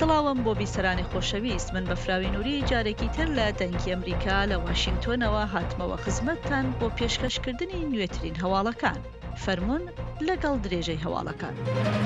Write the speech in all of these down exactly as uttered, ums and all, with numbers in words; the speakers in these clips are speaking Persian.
سڵاوم بۆ بیسەرانی خۆشەویست، من بەفراوی نووری جارێکی تر لە دەنگی ئەمریکا لە واشنگتۆنەوە هاتمەوە خزمەتتان بۆ پێشکەشکردنی نوێترین هەواڵەکان. فەرموون لەگەڵ درێژەی هەواڵەکان.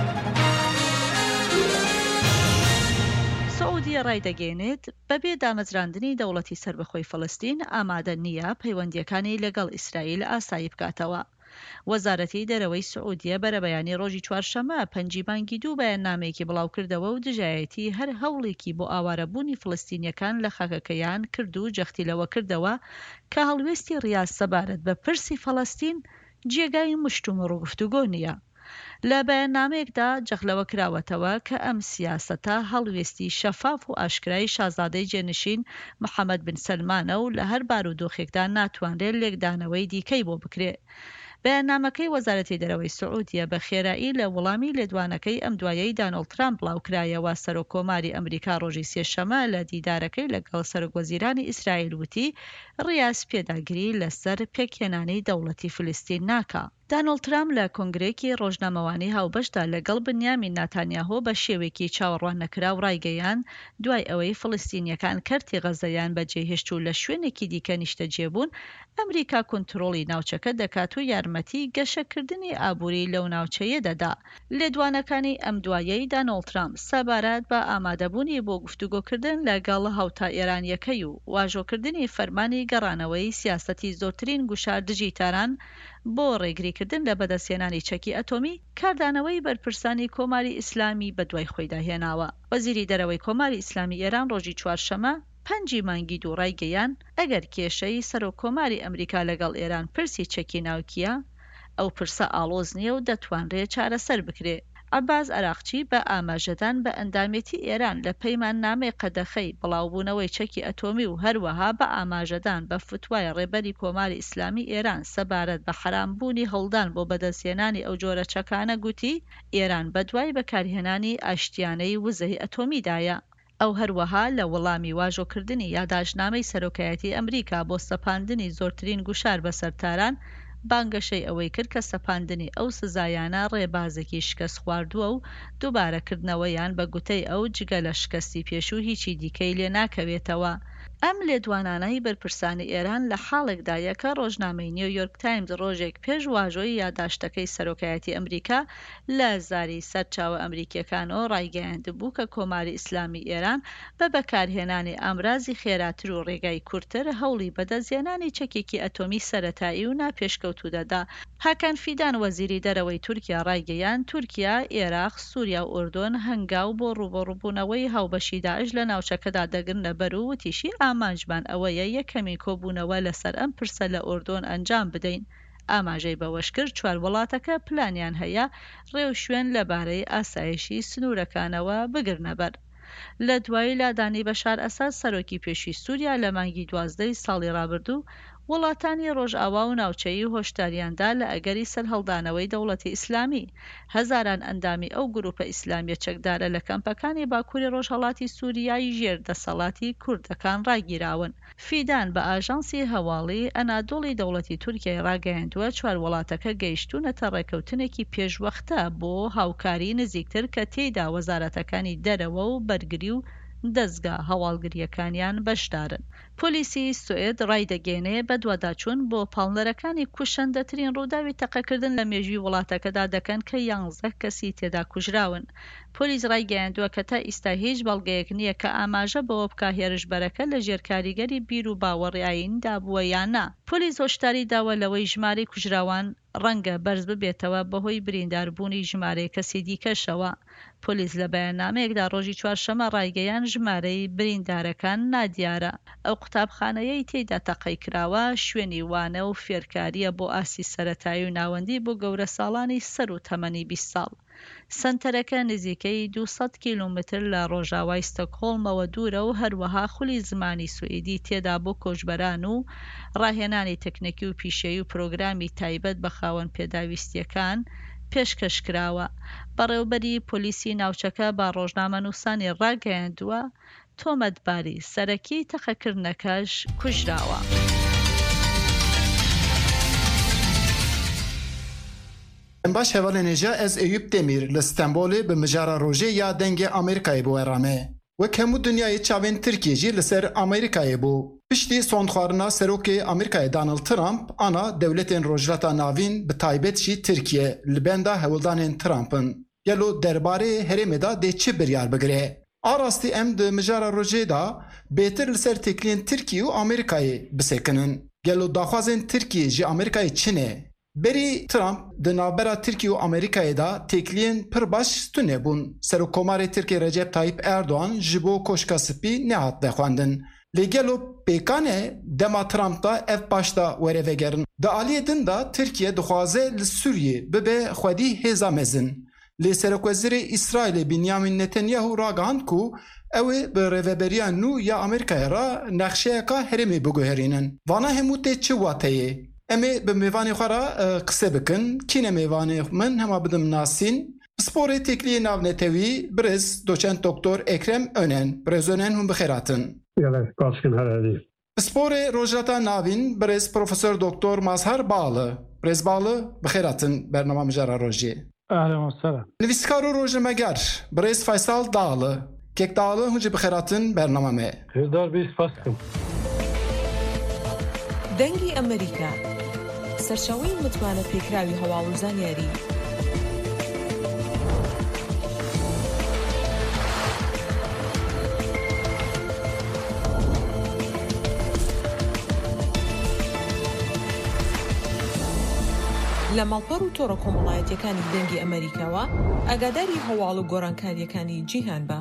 سعودیە ڕایدەگەێنێت بەبێ دامەزراندنی دەوڵەتی سەربەخۆی فەڵەستین ئامادە نییە پەیوەندیەکانی لەگەڵ ئیسرائیل ئاسایی بکاتەوە. وەزارەتی دەرەوەی سعودیە بەرە بەیانی ڕۆژی چوارشەممە پەنجی بانگی دوو بەیاننامەیەکی بڵاو کردەوە و دژایەتی هەر هەوڵێکی بۆ ئاوارەبوونی فڵستینیەکان لە خاکەکەیان کرد و جەختی لەوە کردەوە کە هەڵوێستی ڕیاز سەبارەت بە پرسی فەڵەستین جێگای مشتوم و ڕووگفتوگۆ نییە. لە بەیاننامەیەکدا جەخلەوە کراوەتەوە کە ئەم سیاسەتە هەڵوێستی شەفاف و ئاشکرای شازادەی جێنشین محەممەد بن سەلمانە و لە هەر بارودۆخێکدا ناتوانرێت لێکدانەوەی دیکەی بۆ بکرێت. بەیاننامەکەی وەزارەتی دەرەوەی سعودیە بە خێرایی لە وەڵامی لێدوانەکەی ئەم دوایەی دانەڵد ترامپ بڵاوکرایەوە سەرۆکۆماری ئەمریکا ڕۆژی سێشەمە لە دیدارەکەی لەگەڵ سەرۆکوەزیرانی ئیسرائیل وتی ڕیاز پێداگیری لەسەر پێکهێنانی دەوڵەتی فلستین ناکا. دانەڵد ترامپ لە کۆنگرێکی ڕۆژنامەوانی هاوبەشدا لەگەڵ بنیامین ناتانیاهۆ بە شێوێکی چاوەڕوان نەکراو ڕایگەیان دوای ئەوەی فلستینیەکان کەرتی غەزەیان بەجێهێشت و لە شوێنێکی دیکە نیشتەجێبوون ئەمریکا کۆنتڕۆڵی ناوچەکە دەکات و یارمەتی گەشەکردنی ئابووری لەو ناوچەیە دەدا. لێدوانەکانی ئەم دوایەی دانەڵد ترامپ سەبارەت بە ئامادەبوونی بۆ گفتوگۆکردن لەگەڵ هاوتا ئێرانیەکەی و واژۆکردنی فەرمانی گەڕانەوەی سیاسەتی زۆرترین گوشار دژیتاران بۆ ڕێگریکردن لە بەدەستهێنانی چەکی ئەتۆمی کاردانەوەی بەرپرسانی کۆماری ئیسلامی بەدوای خۆیدا هێناوە. وەزیری دەرەوەی کۆماری ئیسلامی ئێران ڕۆژی چوارشەمە پەنجی مانگی دوو ڕایگەیان ئەگەر کێشەی سەرۆکۆماری ئەمریکا لەگەڵ ئێران پرسی چەکی ناوکیە ئەو پرسە ئاڵۆز نییە و دەتوانرێت چارەسەر بکرێت. عەباس عراقچی بە ئاماژەدان بە ئەندامێتی ئێران لە پەیماننامەی قەدەخەی بڵاوبوونەوەی چەکی ئەتۆمی و هەروەها بە ئاماژەدان بە فتوای ڕێبەری کۆماری ئیسلامی ئێران سەبارەت بە حرامبوونی هەڵدان بۆ بەدەستهێنانی ئەو جۆرە چەکانە گوتی ئێران بەدوای بەکارهێنانی ئاشتیانەی وزەی ئەتۆمیدایە. ئەو هەروەها لە وەڵامی واژۆکردنی یاداشنامەی سەرۆکایەتی ئەمریکا بۆ سەپاندنی زۆرترین گوشار بە سەرتاران بانگەشەی ئەوەی کرد کە سەپاندنی ئەو سزایانە ڕێبازێکی شکست خواردووە و دووبارەکردنەوەیان بە گوتەی ئەو جگە لە شکستی پێشوو هیچی دیکەی لێ ناکەوێتەوە. ئەم لێدوانانەی بەرپرسانی ئێران لە حاڵێکدایە کە ڕۆژنامەی نیویۆرک تایمز ڕۆژێک پێش واژۆی یاداشتەکەی سەرۆکایەتی ئەمریکا لە زاری سەرچاوە ئەمریکیەکانەوە ڕایگەیاندبوو کە کۆماری ئیسلامی ئێران بە بەکارهێنانی ئامرازی خێراتر و ڕێگای کورتتر هەوڵی بەدەستهێنانی چەکێکی ئەتۆمی سەرەتایی و ناپێشکەوتوو دەدا. هاکان فیدان وەزیری دەرەوەی تورکیا ڕایگەیان تورکیا، عێراق، سووریا و ئوردن هەنگاو بۆ ڕوبەڕووبوونەوەی هاوبەشی داعش لە ناوچەکەدا دەگرنە بەر و وتیشی ئامانجمان ئەوەیە یەکەمین کۆبوونەوە لەسەر ئەم پرسە لە ئوردن ئەنجام بدەین. ئاماژەی بەوەش کرد چوار وڵاتەکە پلانیان هەیە ڕێو شوێن لەبارەی ئاسایشی سنوورەکانەوە بگرنە بەر. لە دوای لادانی بەشار ئەساد سەرۆکی پێشووی سووریا لە مانگی دوازدەی ساڵی ڕابردوو وڵاتانی ڕۆژئاوا و ناوچەیی هۆشداریاندا لە ئەگەری سەرهەڵدانەوەی دەوڵەتی ئیسلامی. هەزاران ئەندامی ئەو گروپە ئیسلامیە چەکدارە لە کەمپەکانی باکووری ڕۆژهەڵاتی سووریای ژێر دەسەڵاتی کوردەکان ڕاگیراون. فیدان بە ئاژانسی هەواڵی ئەنادۆڵی دەوڵەتی تورکیای ڕاگەیاندووە چوار وڵاتەکە گەیشتوونەتە ڕێکەوتنێکی پێشوەختە بۆ هاوکاری نزیکتر کە تێیدا وەزارەتەکانی دەرەوە و بەرگری و دەستگا هەواڵگریەکانیان بەشدارن. پۆلیسی سوئێد ڕایدەگەێنێ بە دوواداچوون بۆ پاڵنەرەکانی کوشندەترین ڕووداوی تەقەکردن لە مێژووی وڵاتەکەدا دەکەن کە یانزدە کەسی تێدا کوژراون. پۆلیس ڕایگەیاندووە کە تا ئیستا هیچ بەڵگەیەک نییە کە ئاماژە بەوە بکا هێرشبەرەکە لە ژێر کاریگەری بیر و باوەڕی ئاینیدا بووە یان نا. پۆلیس هۆشداری داوە لەوەی ژمارەی کوژراوان ڕەنگە بەرز ببێتەوە بەهۆی برینداربوونی ژمارەی کەسی دیکەشەوە. پۆلیس لە بەیاننامەیەکدا ڕۆژی چوارشەمە ڕایگەیان ژمارەی بریندارەکان نادیارە. ئەو قوتابخانەیەی تێیدا تەقەی کراوە شوێنی وانە و فێرکاریە بۆ ئاسی سەرەتایی و ناوەندی بۆ گەورە ساڵانی سەر و تەمەنی بیست ساڵ. سنتەرەکە نزیکەی دووسەد کیلومتر لە ڕۆژاوای ستۆکهۆڵمەوە دوورە و هەروەها خولی زمانی سوئیدی تێدا بۆ کۆچبەران و ڕاهێنانی تەکنیکی و پیشەیی و پرۆگرامی تایبەت بە خاوەن پێداویستیەکان پێشکەشکراوە. بەڕێوەبەری پۆلیسی ناوچەکە با ڕۆژنامە نووسانی ڕاگەیاندووە تۆمەتباری سەرەکی تەقەکردنەکەش کوژراوە. باش هوالنجا از ایوب دمیر لستانبول به مجارا روژه یا دنگ امریکای بو ارامه و کمو دنیای چاوین ترکیه جی لسر امریکای بو پشتی سوندخوارنا سروک امریکای دانالد ترامپ انا دولتین روجلتا ناوین به تایبت جی ترکیه لبندا هولدانین ترامپن گلو درباره هرمدا ده چه بریار بگره آراستی ام ده مجارا روژه دا بهتر لسر تکلین ترکیه و امریکای بسکنن گلو داخوازین ترکیه جی امریکای چنه بری ترامپ د نابرا ترکیه و امریکای دا تکلین پر باش ستونه بون سر کومار ترکیه رجب طایب اردوان جبو کوشکا سپی نهات دخواندن لگلو پیکانه دما ترامپ دا اف باشتا وره وگرن دا آلیه دن دا ترکیه دخوازه لسوریه ببه خودی هزا مزن لی سرکوزیر اسرائیل بنیامین نتانیاهو راگاند کو اوه به روبریا نو یا امریکای را نقشه که هرمی بگوهرینن وانا هموته چه واتهیه امی به میوانی خورا قصه بکن کین میوانی من همه بدم ناسین سپور تکلی ناو نتوی برز دوچند دکتر اکرم önен برز önен هم بخیراتن یاله کاسکن هردی سپور روجرتا ناوین برز پروفسور دکتر مظهر باله برز باله بخیراتن برنامه مجرا روجی اهلا و سهلا نویسکارو روجمگر برز فیصل داله کک داله هنجی بخیراتن برنامه می هردار بیس فاسکم دەنگی ئەمریکا سەرچاوەی متمانە پێکراوی هەواڵ و زانیاری لە ماڵپەڕ و تۆڕە کۆمەڵایەتیەکانی دەنگی ئەمریکاوە ئاگاداری هەواڵ و گۆڕانکاریەکانی جیهان بە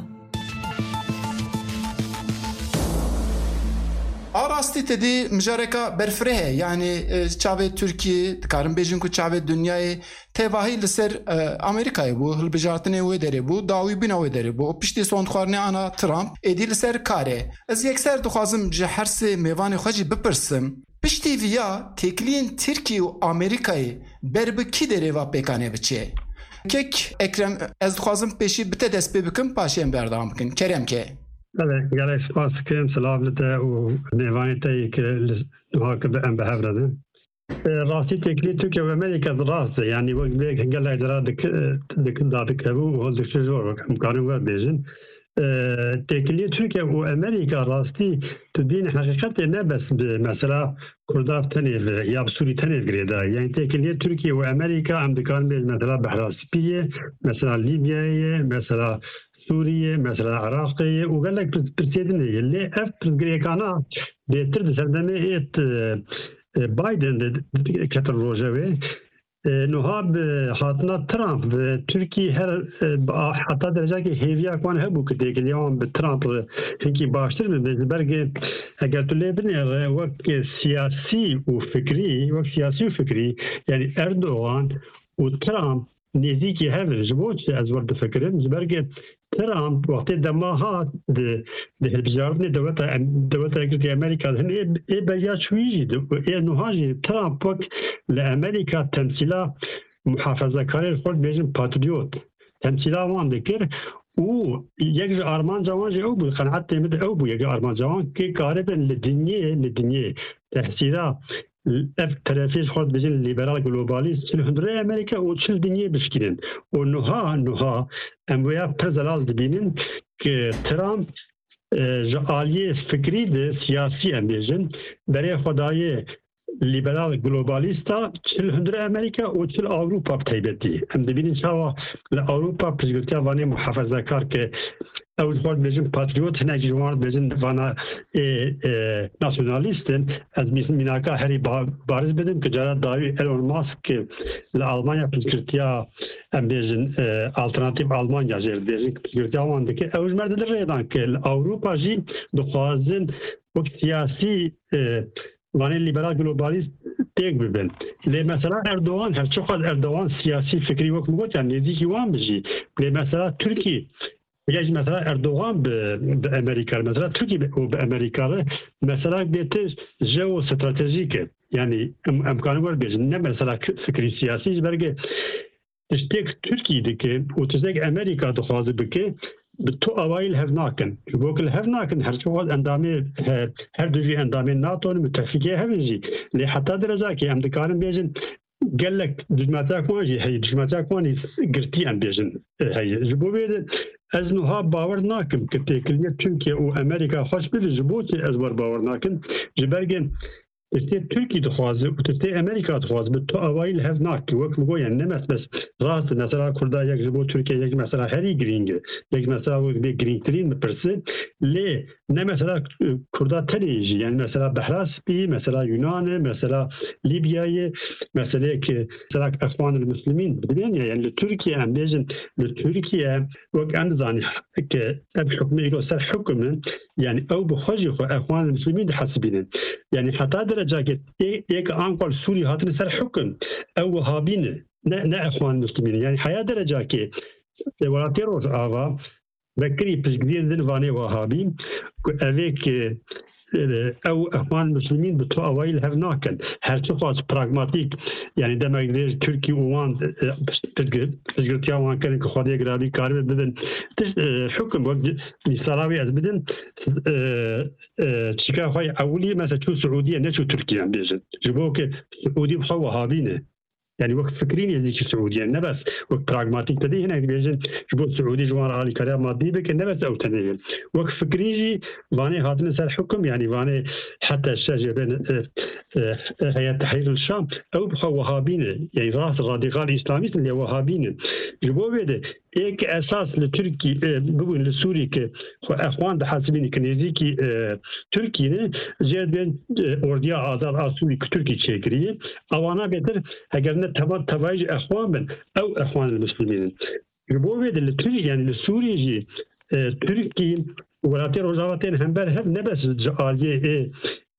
آراستی تدی مجارکا برفره یعنی چاوه ترکیه دکارم بیجن کو چاوه دنیای تواهی لسر امریکای بو هل بجارتنه وی داره بو داوی بنا وی داره بو پشتی سوندخوارنه آنا ترامپ ایدی لسر کاره از یک سر دخوازم جه هرس میوان خوشی بپرسم پشتی ویا تکلین ترکیه و امریکای برب کی داره و پیکانه بچه کک اکرم از دخوازم پیشی بته دست بکن پاشیم بردام بکن کرم که بله گله سپاس کم سلام لده و نیوانی تایی که نها که به ام به هفرده راستی تکلی ترکیه و امریکا دراسته یعنی وقت بیگ هنگل ایدرا دکن دادک هبو و هل دکتر زور وقت مکارن ور بیجن تکلی ترکیه و امریکا راستی تو دین حقیقت نبس مثلا کرداف تنیف یا بسوری تنیف گریده یعنی تکلی ترکیه و امریکا هم دکان بیج مثلا بحراسپیه مثلا لیبیایه مثلا سوریه مثلا عراقیه و قال لك برسيدني اللي اف بريكانا بيتر سردمه ات بايدن كتر روجاوي نهاب حاطنا ترامب تركي هر حتى درجه كي هيفيا كون هبو كديك اليوم بترامب هيك باشتر من برغ اگر تولي بني وقت سياسي وفكري وقت سياسي وفكري يعني اردوغان وترامب نزيكي هذا جبوت از ورد فكرم زبرغ ترامب وقت دماها ده ده البجارني دولة دولة أمريكا هن إيه بيجات شويجي إيه نهاجي ترامب وقت لأمريكا تمثيلا محافظة كارير خود بيجن باتريوت تمثيلا وان ذكر و يجي أرمان جوان جي أو بالقناعات تمد أو بو يجي أرمان جوان كي قاربا للدنيا للدنيا تحصيلا اف ترافيز خود بجن ليبرال جلوباليست الهندرة أمريكا وتشل الدنيا بشكلين ونها نها أمويا برزلال دبينين كترامب جعالية فكري ده سياسي أمريكان برای خدای لیبرال گلوبالیستا چل هندره امریکا و چل اوروپا بتایبتی ام دبینین شاوا لاوروپا پرزگوتیا وانی محافظه کار که اول خود بجن پاتریوت هنگ جوان بجن وانا ناسیونالیستن از میناکا هری بارز بدن که جارا داوی ایلون ماسک لآلمانیا پرزگوتیا ام بجن آلترناتیو آلمانیا جر بجن پرزگوتیا وانده که اوج مرد در ریدان که اوروپا جی دخوازن وقت سیاسی وانی لیبرال گلوبالیست تیک ببین. لی مثلا اردوغان هر چقدر اردوغان سیاسی فکری وقت میگوید یعنی نزدیکی وان بجی. لی مثلا ترکیه یعنی مثلا اردوغان به امریکا مثلا ترکیه به امریکا مثلا بیتش جو استراتژیکه یعنی امکان ور بیش نه مثلا فکری سیاسی برگه تشتیک ترکیه دیگه و تشتیک امریکا دخوازه بکه تو اوایل هف ناکن بوکل هف ناکن هر چه وقت اندامی هر دوی اندامی ناتو متفقه هفیزی لی حتی درجه که امریکان بیشن قال لك دجماتاك واجي هي دجماتاك واني قرتي ام بيجن هي جبوبي ازنها باور ناكم كتكليه تركيا وامريكا خوش بل جبوتي ازبر باور ناكم جبرجن تستي تركي دخواز وتستي امريكا دخواز بتو اوایل هف ناك وقت مگو يعني نمس بس راست مثلا كردا یک جبو تركيا یک مثلا هری گرینگ یک مثلا وقت گرینگ ترین بپرسه لی نه مثلا كردا تريجي يعني مثلا بحراس بي مثلا يونان مثلا ليبيا مثلا ك مثلا اخوان المسلمين بدين يعني تركيا ام بيجن تركيا وقت انزاني ك الحكم يقول سر حكم يعني او بخوجي اخوان المسلمين حسبين يعني حتى درجه یک انقل سوري هاتن سر حكم او وهابين نا اخوان المسلمين يعني حياه درجه ك ولاتي روز اغا بكري بسجدين ذن فاني وهابي avec او اخوان المسلمين بتو اوائل هفناكن هر چه خاص براغماتيك يعني دما غير تركي وان تجربتيا وان كان خدي غرابي كار بدن حكم وقت لسراوي از بدن تشكا خوي اولي مثلا شو سعوديه نشو تركيا بيجن جبوك سعودي بخو وهابينه يعني وقت فكرين يزيك السعودية نبس وقت براغماتيك تدي هنا بيجن جبو السعودي جوار عالي كلام مادي بك نبس أو تنين وقت فكريجي واني هاتن سر حكم يعني واني حتى الشجع بين هيئة تحرير الشام أو بخوا وهابين يعني راس راديكال إسلاميست اللي وهابين جبو بيده एक एहसास लतुर्की बगुन लसूरी के अखवान दहासबिनी कनेजी की तुर्की ने जेद बेन ओर्दिया आजाद आसूरी तुर्की चेकरी अवाना बेहतर अगर न तबा तबाइज अखवान बन او اخوان المسلمين يبوي ده لتري يعني لسوري جي تركي ولاتي روزاواتين هم بر هم نبس جاليه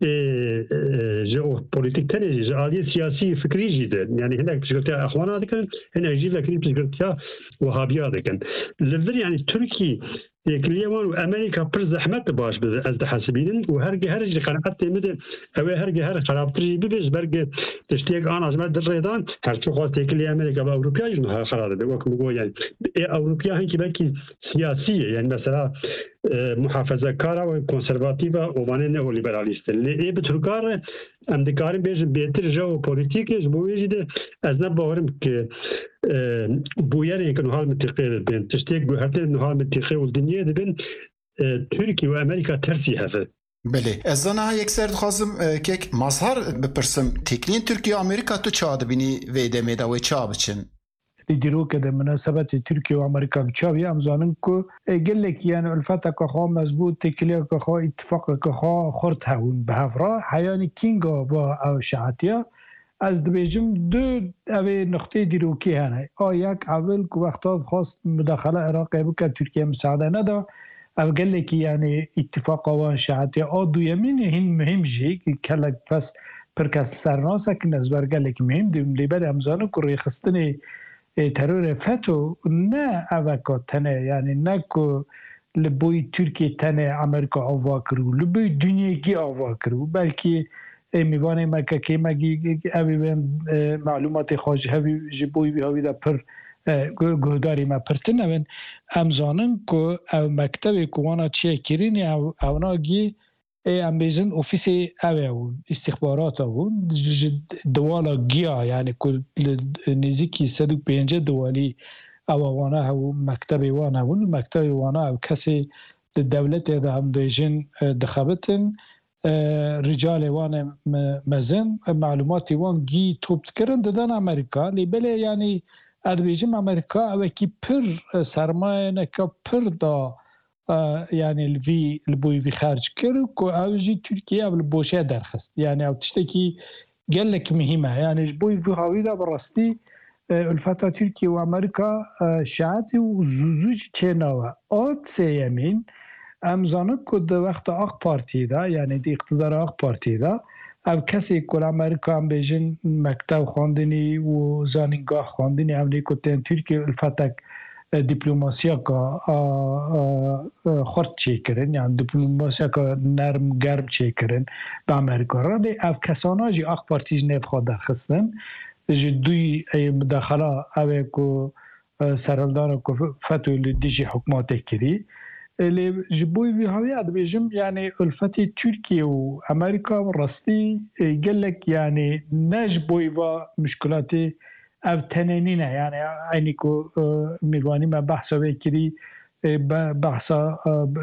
جو بوليتيك تاني جاليه سياسي فكري جدا يعني هناك بشكل اخوان هذا كان هنا يجي لك بشكل وهابيه هذا كان لفر يعني تركي كليوان وامريكا بر زحمت باش از حاسبين وهرجه هرجه قناعت مد او هرجه هر خرابتري بيز برج تشتيق انا ازمه دريدان هر شو خاص كلي امريكا واوروبا ينها خراب ده وكم يعني اوروبا هي كبكي سياسيه يعني مثلا محافظه كارا وكونسرفاتيفا ومانه نيو ليبراليست اللي بتركار ام دكارين بيج بيتر جو بوليتيك جبويجده از نبورم ك بوياني كانوا حال متقيل بين تشتيق بهرتين انه حال متقيل والدنيا بين تركيا وامريكا ترسي هذا بله از انا یک سر خواستم که مظهر بپرسم تکلین ترکیه و امریکا تو چاد بینی ویده میده و چا بچن دیروز که در مناسبت ترکیه و امریکا بچاوی امزانن که قال لك يعني الفتى كخا مزبوط تكليا كخا اتفاق كخا خرط هون بهفرا حياني كينغا با او شعاتيا از دبیجم دو اوه نقطه دیروکی هنه آه یک اول که وقتا خواست مداخله عراقی بکر ترکیه مساعده ندا او قال لك يعني اتفاق وان شعاتيا آه دو يمين هن مهم جي که کلک پس پرکس سرناسا که نزبر قال لك مهم دیم لیبر امزانو که ریخستنی ترور فتو نه اوکا تنه یعنی نه که لبوی ترکیه تنه امریکا آوا کرو لبوی دنیایی آوا کرو بلکه میوانه مکه که مگی اوی معلومات خواجه هوی جبوی بی هوی دا پر گهداری ما پرتنه بین امزانن که او مکتب کوانا چیه کرینی او اونا گی ام بیزن اوفیس اوه اون استخبارات اون دوالا گیا یعنی که نزدیکی صد و پنجاه دوالی او وانا او مکتب وانا اون مکتب وانا او کسی دولت ده هم بیزن دخابتن رجال وان مزن معلوماتی وان گی توپ کردن دادن امریکا لیبله یعنی ادویجم امریکا او کی پر سرمایه نکا پر دا يعني الفي البوي في خارج كرك اوجي تركيا بالبوشه درخست يعني او تشتكي قال لك مهمه يعني البوي في هاويدا برستي الفتره تركيا وامريكا شعاتي وزوج تشينوا اوت سيمين امزانك كد وقت اخ بارتي دا يعني دي اقتدار اخ بارتي دا او کسی کل امریکا هم بیجن مکتب خواندنی و زانینگاه خواندنی امریکا تین ترکیا الفتره دیپلماسیا کا خرد چی کردن یعنی دیپلماسیا کا نرم گرم چی کردن به امریکا را دی اف کسانا جی اخ پارتیج نیف خواه درخستن جی دوی مداخله اوه که سرالدار که فتوی دیجی حکمات کردی اللي جبوي في هوية بيجم يعني ألفتي تركيا وأمريكا رستي قال لك يعني نجبوي با مشكلاتي أو تنينينا يعني عينيكو ميغاني ما بحثا بكري بحثا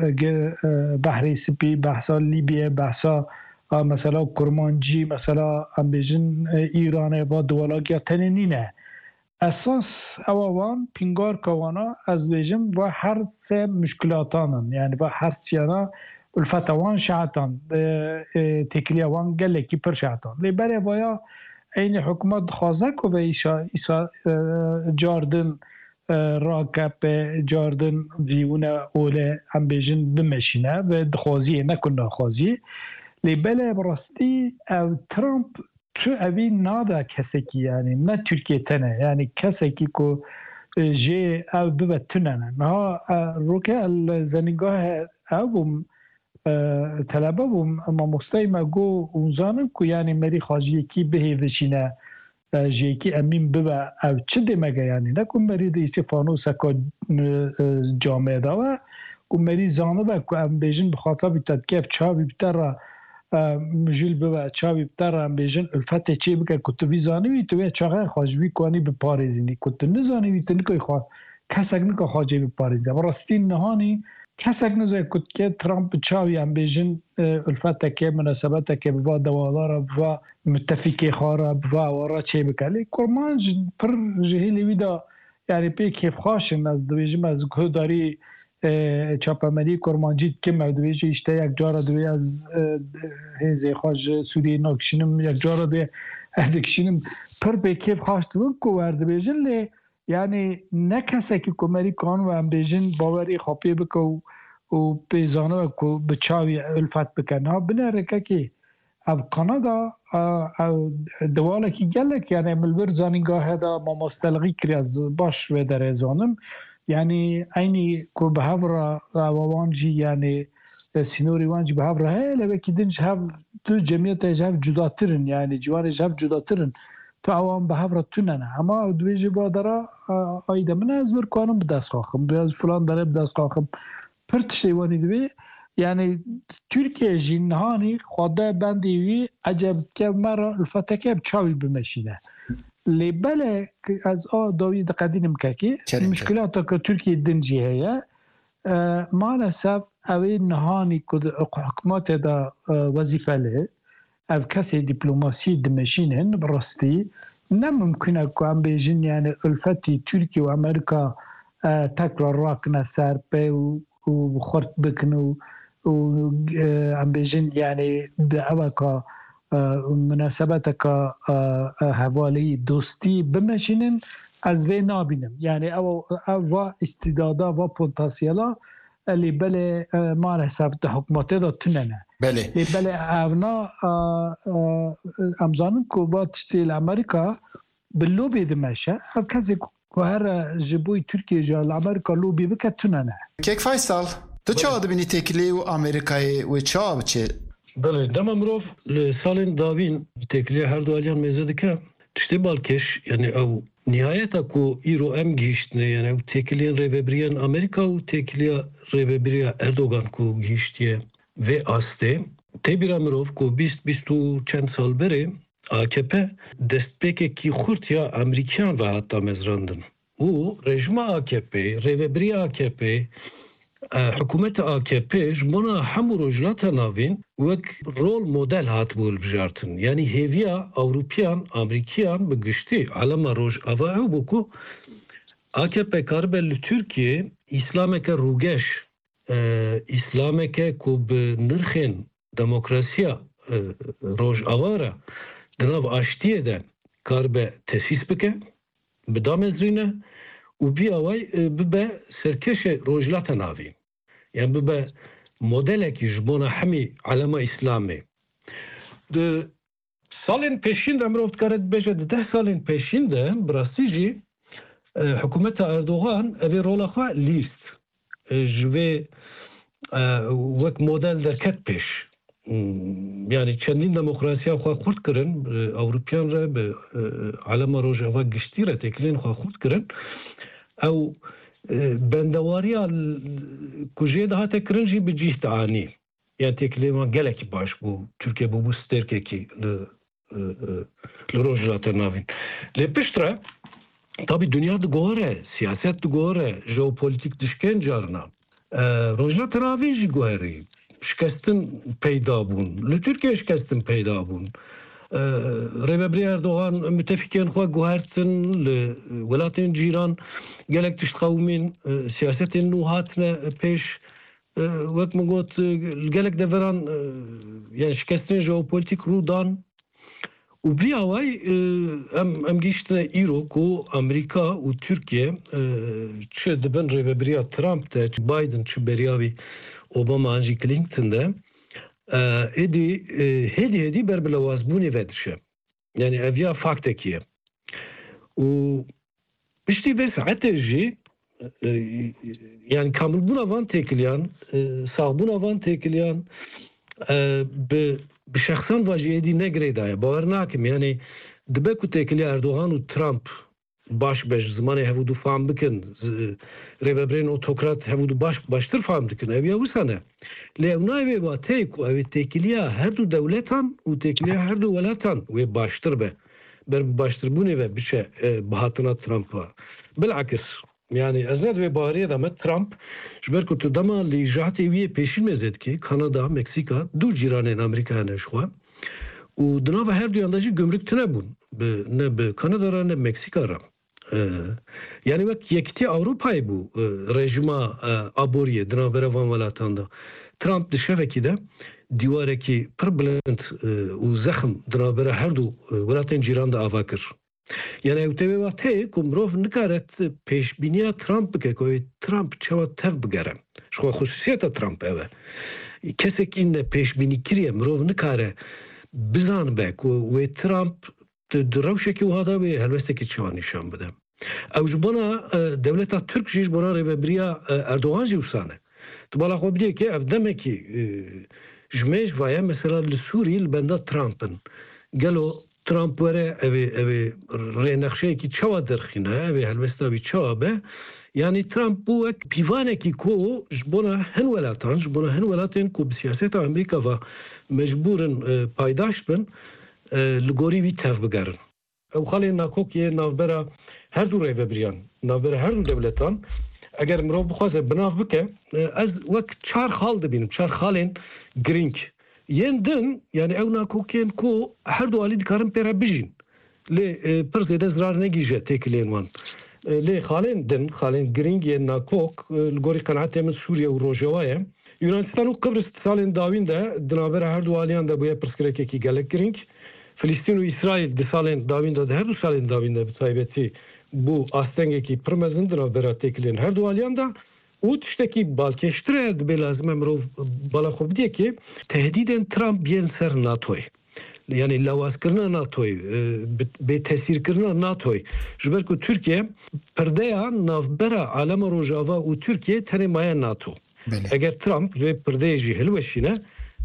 بحري سبي بحثا ليبيا بحثا مثلا كرمانجي مثلا ام بيجن ايران با دولاگیا تنينينا اساس اوان پینگار کوانا از بیجم با هر سه مشکلاتانن يعني با هر سیانا الفتوان شعتان تکلیوان گلکی پر شعتان لی بره بایا این حکومت خوازک و ایشا ایسا جاردن راکب جاردن ویونه اوله هم بیجن بمشینه و دخوازیه نکنه خوازیه لی بله براستی او ترامپ تو اوی نادا کسی کی یعنی نه ترکیه تنه یعنی کسی کی که جی او ببتنه نه روکه الزنگاه او بوم طلبه بوم اما مستیمه گو اونزانم که یعنی مری خاجی کی بهیوشینه جی کی امین ببه او چه دمگه یعنی نکن مری دیسی فانوسه که جامعه داوه که مری زانه به که ام بیجن بخاطر بیتد کف چاوی بیتر مجل ببا چاوی بترم بیجن الفت چی بکر کتبی زانوی تو چاقه خواجبی کنی به پارێزینی کت نزانوی تو نکوی خواه کسک نکا خواجه به پارێزینی و راستین نهانی کسک نزای کت که ترامپ چاوی هم بیجن الفت که مناسبت که بوا دوالارا بوا متفقی خوارا بوا وارا چی بکر لی کرمانج پر جهیلی ویدا یعنی پی کیف خواشن از دویجم از کداری چاپمری کرمانجیت که مودویجی اشته یک جارا دوی از هزی خواج سوری ناکشینم یک جارا دوی اردکشینم پر به کیف خواستون که ورده بیجن لی یعنی نکسه که کمری کان و هم بیجن باوری خاپی بکن و بیزانه که بچاوی الفت بکن ها بنره که او کانادا دواله که گلک یعنی ملبر زانینگاه دا ما مستلغی کری از باش و در ازانم يعني أيني كو بهافرا وانجي يعني سينوري وانجي بهافرا هاي لبا كدنش هاف تو جمعية هاف جداترن يعني جواني هاف جداترن تو عوام بهافرا تننا اما دويجي بادرا ايدا من ازور كوانم بداس خاخم بياز فلان داره بداس خاخم پرتشتي واني دوي يعني تركيا جنهاني خواده بنديوي عجب که مرا الفتكه بچاوي بمشينه لی بله از آ داوید قدیم که مشکلات که ترکیه دنجی هیا مالسف اوی نهانی که حکومت دا وظیفه له او کسی دیپلوماسی دمشینن براستی نممکنه که هم بیجن یعنی الفتی ترکیه و امریکا تکرار راکنه سر پی و خورد بکنو و هم بیجن یعنی دعوه که مناسبت که حوالی دوستی بمشینن از وی نابینم یعنی او او استعدادا و پتانسیلا اللي بله ما حساب حکومت دا تننه بله لی بله اونا امزانن که با تشتیل امریکا باللوبی دمشه کسی که هر جبوی ترکیه جال امریکا لوبی بکه تننه کیک فیصل تو چه آدبینی تکلی و امریکای و چه بچه بله دم امروز لسالن داوین تکلیه هر دو الیان میزده که تشتی بالکش یعنی او نهایتا کو ایرو ام گیشتنه یعنی او تکلیه ریوبریان امریکا و تکلیه ریوبریا اردوغان کو گیشتیه و آسته تبیر امروز کو بیست بیست و چند سال بره آکپ دستپیک کی خورد یا امریکیان و حتی مزراندن او رژیم آکپ ریوبریا آکپ حکومت آکپ جمعنا همو رجلات ناوین وک رول مدل هات بول بجارتن یعنی هیویا اوروپیان امریکیان بگشتی علما روش آوائو بکو آکپ کاربل ترکیه اسلام که روگش اسلام که کوب نرخین دموکراسیا روش آواره دناب آشتیه ده کاربه تسیس بکه بدام زینه و بیاوی ببه سرکش روجلات ناوی یعنی ببه مدل که جبونا همی علما اسلامی ده سالین پیشین ده امروز کارد بجه ده سالین پیشین ده براستی جی حکومت اردوغان اوی رولا خواه لیست جوی وک مدل در کت پیش یعنی چندین دموکراسی خواه خورد کرن اوروپیان را به علما روژاوا گشتی را تکلین خواه خورد کرن او بندواریا کجی ده هات کرنجی بجیه تعانی yani teklima gelek baş bu Türkiye bu bu sterkeki لروجات نافين لبشترة طبي الدنيا دغورة سياسات دغورة جيوبوليتيك دشكن جارنا روجات نافين جي غوري شكستن پیدا بون لتركيا شكستن پیدا بون ريبري اردوغان متفقين خو غوهرتن لولاتين جيران gelek تشقومين سياسات انه هاتنا پیش وقت ما قلت gelek دفران يعني شكستن جيوبوليتيك رودان وبيعوي ام ام جيشتنا ايرو كو امريكا وتركيا تشد دبن ريبريا ترامب تا بايدن تشبرياوي اوباما انجي كلينتون ده ادي هدي هدي بربلواز بوني فدشه يعني افيا فاكتكيه و بشتي بس عتجي يعني كامل بونا فان تكليان صابونا فان تكليان ب بشخصان واجی ادی نگریدای باور ناکم یعنی دبکو تکلی اردوغان و ترامپ باش بش زمانه هفودو فهم بکن ریبرین اوتوکرات هفودو باش باشتر فهم بکن اویا وسانه لیونای و تیکو او تکلیا هر دو دولتان و تکلیا هر دو ولاتان و باشتر به بر باشتر بونه و بشه بهاتنا ترامپ بالعکس yani eznet ve bariye de met Trump jber ku tu dama li jahti wiye peşin mezet ki Kanada, Meksika du ciranên Amerikaya neşwa û dinava her du yanda jî gümrük tune bûn ne bi Kanada ra ne Meksika ra yani wek yekîtî Avrupayê bû rejima aboriye dinavbera van welatan da Trump di şevekî de dîwarekî pir bilind û zexm dinavbera her du welatên cîran de ava kir. Yani evteve vate kumrov nikaret peşbiniya Trump ke koy Trump çava tev bigere. Şu hususiyeta Trump eve. Kesek inne peşbini kiriye mrov nikare bizan be ku ve Trump dravşeki hada ve helvesteki çava nişan bide. Ev bana devleta Türk jiş bana rebebriya Erdoğan jivsane. Tbala xo bide ki ev demeki jmej vaya mesela li Suriye benda Trump'ın gelo Trump vere evi evi renakşe ki çava derxine evi helvesta bir çava be yani Trump bu ek pivane ki ko jbona hen welatan jbona hen welatin ku siyaseta Amerika va mecburen paydaş bin ligori vi tev bigerin. Ev xalê nakokê navbera her du rêveberiyan navbera her du devletan eger mirov bixwaze binav bike ez wek çar xal dibînim çar xalên girîng Yendin yani ev nakokên ku her du alî dikarin pêre bijîn lê pir zêde zirar negîje têkilên wan lê xalên din xalên girîng yên nakok li gorî qenaetê min Sûriye û Rojava ye Yunanistan û Qibris salên dawîn de di navbera her du alîyan de bûye pirsgirêkekî gelek girîng Filîstîn û İsraîl di salên dawîn de her du salên dawîn de bi taybetî bu astengekî pir mezin di navbera têkilên her du alîyan de û tiştekî balkêştir e dibe lazim e mirov bala xwe bidîye ki tehdîdên Trump yên ser NATOyê yani lawazkirina NATOyê bêtesîrkirina NATOyê ji ber ku Tirkiye pirdeya navbera alema Rojava û Tirkiye tenê maye NATO eger Trump vê pirdeyê jî hilweşîne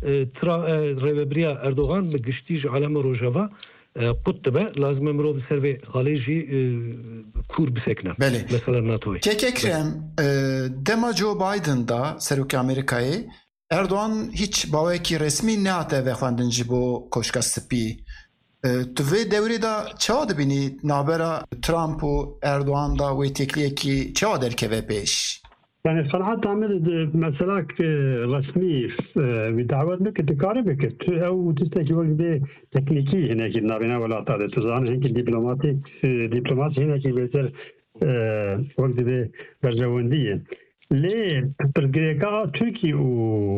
rêveberiya Erdoğan bi giştî ji alema Rojava قط به لازم امروز سروی خارجی کور بسکنه. بله. مثلا ناتوی. که ککرم دما جو بایدن دا سروک آمریکایی اردوان هیچ باوی کی رسمی نه ات و خواندنجی بو کوشکا سپی. تو وی دوری دا چه بینی نابرا ترامپ و اردوان دا وی تکلیه کی چه در که پیش؟ يعني صراحة تعمل مسألة رسمي ودعوات بك تكارب بك أو تستكي وقت به تكنيكي هناك نابنا ولا تعد تزان هناك دبلوماتي دبلوماسي هناك بيصير وقت به برجواندية ليه برجريكا تركي و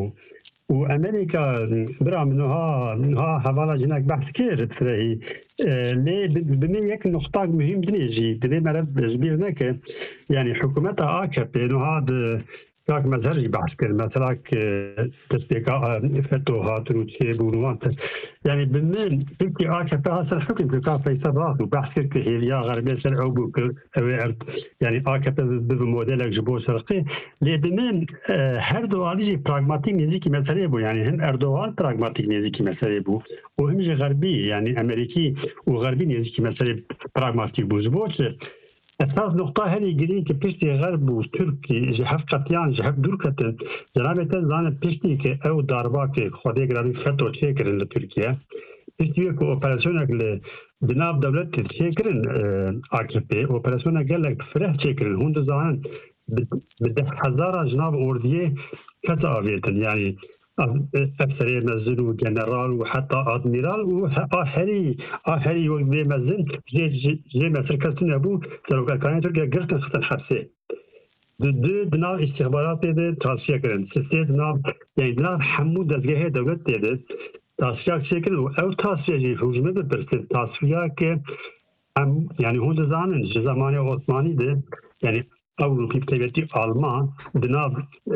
وامريكا برا منها منها حوالا جناك بحث كيرت فرهي ليه بمن يك نقطة مهم دنيجي بدي مرد جبيرناك يعني حكومتها آكب انه هذا كاك مزهري بحث كير مثلا تسبيكا فتوها تروتشي بونوانت يعني بمن تلقي آكب هذا الحكم كاك فيصبات وبحث كير كهيليا غربية سرعوبو يعني آكب بموديلك جبو سرقي ليه بمن هر دواليجي براغماتيك نزيكي مسألة بو يعني هم اردوغان براغماتيك نزيكي مسألة بو وهم جي غربي يعني امريكي وغربي نزيكي مسألة براغماتيك بو زبوت اساس نقطه هذه جري كبشتي غرب وتركي جهف قطيان جهف دوركتن جنابه زان بشتي ك او دارباك خدي غربي فتو تشكرن لتركيا بشتي كو اوبراسيونك ل بناب دولت تشكرن اكبي اوبراسيونك قال لك فرح تشكرن هون زان بده هزار جناب اورديه كتا افيتن يعني افسري مزن وجنرال وحتى ادميرال واخري اخري وقبي مزن جي جي مثل كاستن ابو لو كان تركيا قرت خطن حبسي دو دنا استخبارات دي ترانسفير كرن سيستم دنا يعني دنا حمود دغه دولت دي ترانسفير شكل او ترانسفير جي حجمه برسل ترانسفير ك يعني هون زمان زمان عثماني ده يعني أول في بتبتي ألمان دناب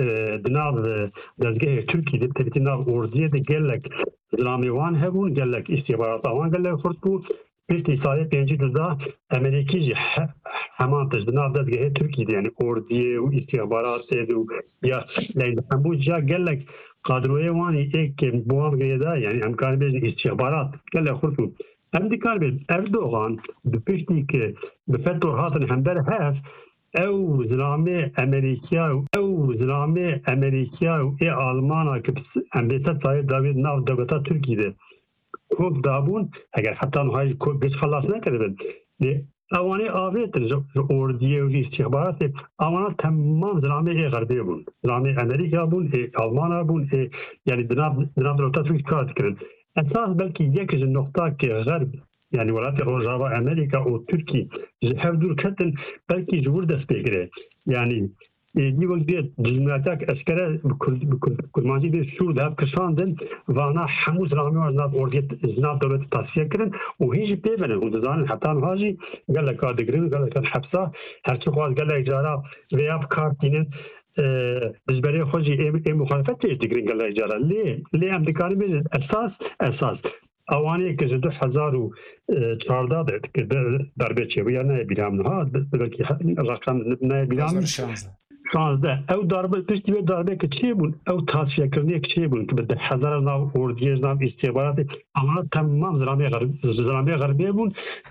دناب دزجه تركي ده بتبتي ناب أوردية ده قال لك إسلامي وان هبون قال لك استخبارات وان قال لك خرطو بيتي صاير بينجي ده أمريكي جي همان تجدناب دزجه تركي ده يعني أوردية واستخبارات ده يا لين حمود جا قال لك قادروي واني إيك بوام جيدا يعني أمكان بين استخبارات قال لك خرطو أمريكا بين أردوغان ببشتي ك بفتور هاتن همبر هاف او زلامه امریکا او زلامه امریکا و ای آلمان که امریکا تای داوید ناو دولت ترکیه ده خوب دابون اگر حتی نهای کوب خلاص نکردن ده اوانی آویت اردیه و استخبارات اونا تمام زلامه ای غربی بون زلامه امریکا بون ای آلمان بون ای یعنی دناب دناب دولت ترکیه کار کردن اساس بلکه یکی نقطه که غرب يعني ولات روجافا امريكا او تركي جهف دور كتن بلكي جبور دست بگره يعني دي وقت دي جمعتك اسكره بكرمانجي دي سور دهب كشاندن وانا حموز رامي وزناب اورديت زناب دولت تاسيه كرن وهيجي بيبنن وندزان حتى هاجي قال لك ادغرين قال لك حبسه هرچي خواز قال لك جارا وياب كارتينن بالنسبه خوجي اي مخالفت تدغرين قال لك جارا ليه ليه امريكاني بيز اساس اساس اوانی که دو هزار و چهارده ده که دربه چه بیان نبیرم نه بلکه رقم نبیرم شانزده او دربه پشتی به دربه که چه بون او تصفیه کردنی که چه بون که به هزار ناو اردیه ناو استخبارات اما تمام زلامی غرب زلامی غربی بون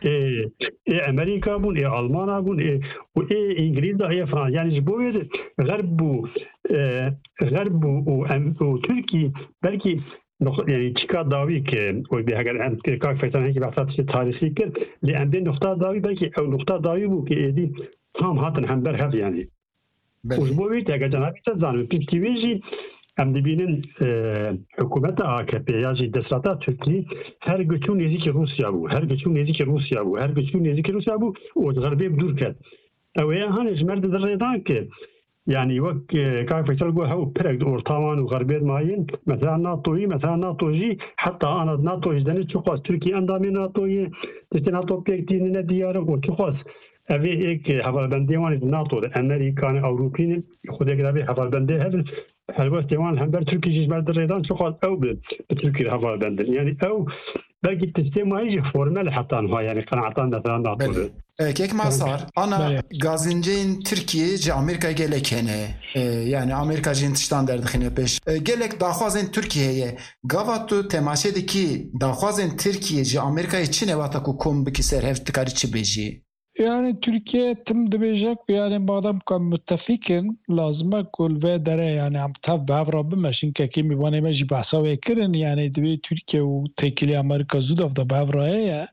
ای امریکا بون ای آلمان بون و ای انگلیس ای فرانسه یعنی جبوید غرب و غرب و ترکی بلکه يعني تشكا داوي ك وبهاجر أن كاك فترة هيك بعثات تاريخي كر لأن دي نقطة داوي بلكي أو نقطة داوي بو كإيدي هم هاتن هم برهف يعني وجبوي تاجر جنابي تزانو بيجي أم دبينن حكومة آكب ياجي دستاتا تركي هر جتون نزيك روسيا بو هر جتون نزيك روسيا بو هر جتون نزيك روسيا بو والغربية بدور كات أو يا هانش مرد الريدان ك يعني وقت كيف يتلقوا هو برد أورطمان وغربية ماين مثلا ناتوي مثلا ناتوجي حتى أنا ناتوي جدني شخص تركي أندامي ناتوي تشتي ناتو بيكتين نديارم وشخص أبي إيك حفل بندي وان ناتو أمريكان أوروبيين خدي كده أبي حفل بندي هذا حلوة تيوان هم بر تركي جيش بر دريدان شخص أو بتركي حفل بندي يعني أو بلكي تشتي ما يجي فورمال حتى أنها يعني قناعتان مثلا ناتو كيك ما صار أنا غازنجين تركيا جا أمريكا جالك هنا يعني أمريكا جين تشتان درد خنيا بيش جالك داخوازن تركيا هي قافتو تماشي دكي داخوازن تركيا جا أمريكا يتشيني واتاكو كوم بكي سر هف تكاري چي بيجي يعني تركيا تم دبيجك يعني بعدم كان متفقين لازم كل في دره يعني عم تهب بعبر بمشين كي ميوانه ماجي بحثاوي كرن يعني دبي تركيا وتكلي أمريكا زود أفضل بعبر هي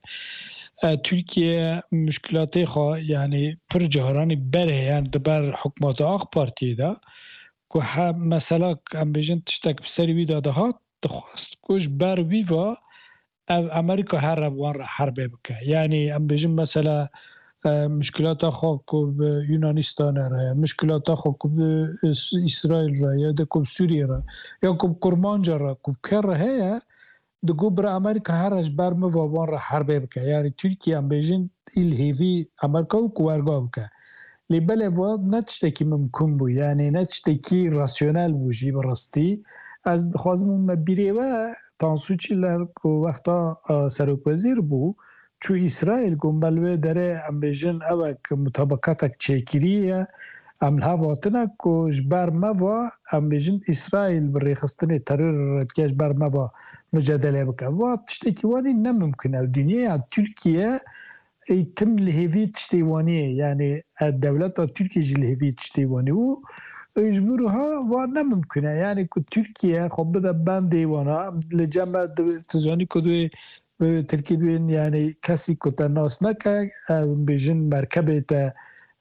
تركيا مشكلاتي خا يعني پر جهراني بره يعني دبر حكومات آخ بارتي دا كوها مثلا ام بيجن تشتك بسري ويدا دهات دخواست كوش بر ويوا أمريكا هرب وان حرب بك يعني ام بيجن مثلا مشكلات خا كوب يونانستان را مشكلات خا كوب إسرائيل را يا كوب سوريا را يا كوب كرمانجا را كوب كر هي دگو برای امریکا هرش برم وابان را حربه بکه یعنی ترکیه هم بیشن الهیوی امریکا و کوارگا بکه لیبل واد نتشتکی ممکن بو یعنی نتشتکی راسیونل بوشی براستی از خوازمون بیره و تانسوچی لر که وقتا سروپذیر بو چو اسرائیل گنبلوه داره هم بیشن اوک مطابقاتک چیکیریه عملها باطنه که جبر مبا هم بیشن اسرائیل بری خستن ترور که جبر مبا مجادله بکه و تشتکی وانی نممکنه الدنیا ترکیه تم لهوی تشتیوانی یعنی دولت ترکیه لهوی تشتیوانی و اجبرها و نممکنه یعنی که ترکیه خب بده بند ایوانا لجمع تزانی کدوی ترکیه دوین یعنی کسی که تناس نکه بیشن مرکبه تا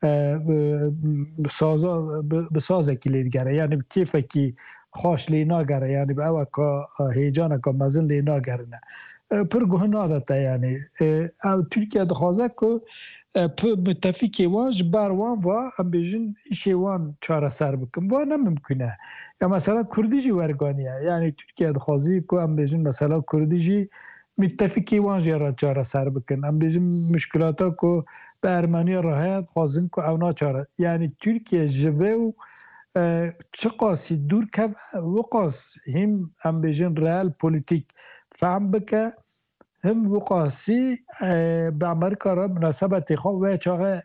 بسازه که لیدگره یعنی کیفه که خوش لی ناگره یعنی به اوه که هیجانه که مزن لی ناگره نه پر گوه نادتا یعنی او ترکیه دخوازه که پر متفقی وانش بر وان و هم بیشن ایشی وان چاره سر بکن و نممکنه یا مثلا کردی جی ورگانیه یعنی ترکیه دخوازی که هم بیشن مثلا کردی جی متفقی وان جی چاره سر بکن هم بیشن مشکلاتا که به ارمنی راهت خوازن که اونا چاره یعنی ترکیه جوه و چه قاسی دور که وقاس هم هم بیشن ریال پولیتیک فهم بکه هم وقاسی به امریکا را مناسبت خواه و چاقه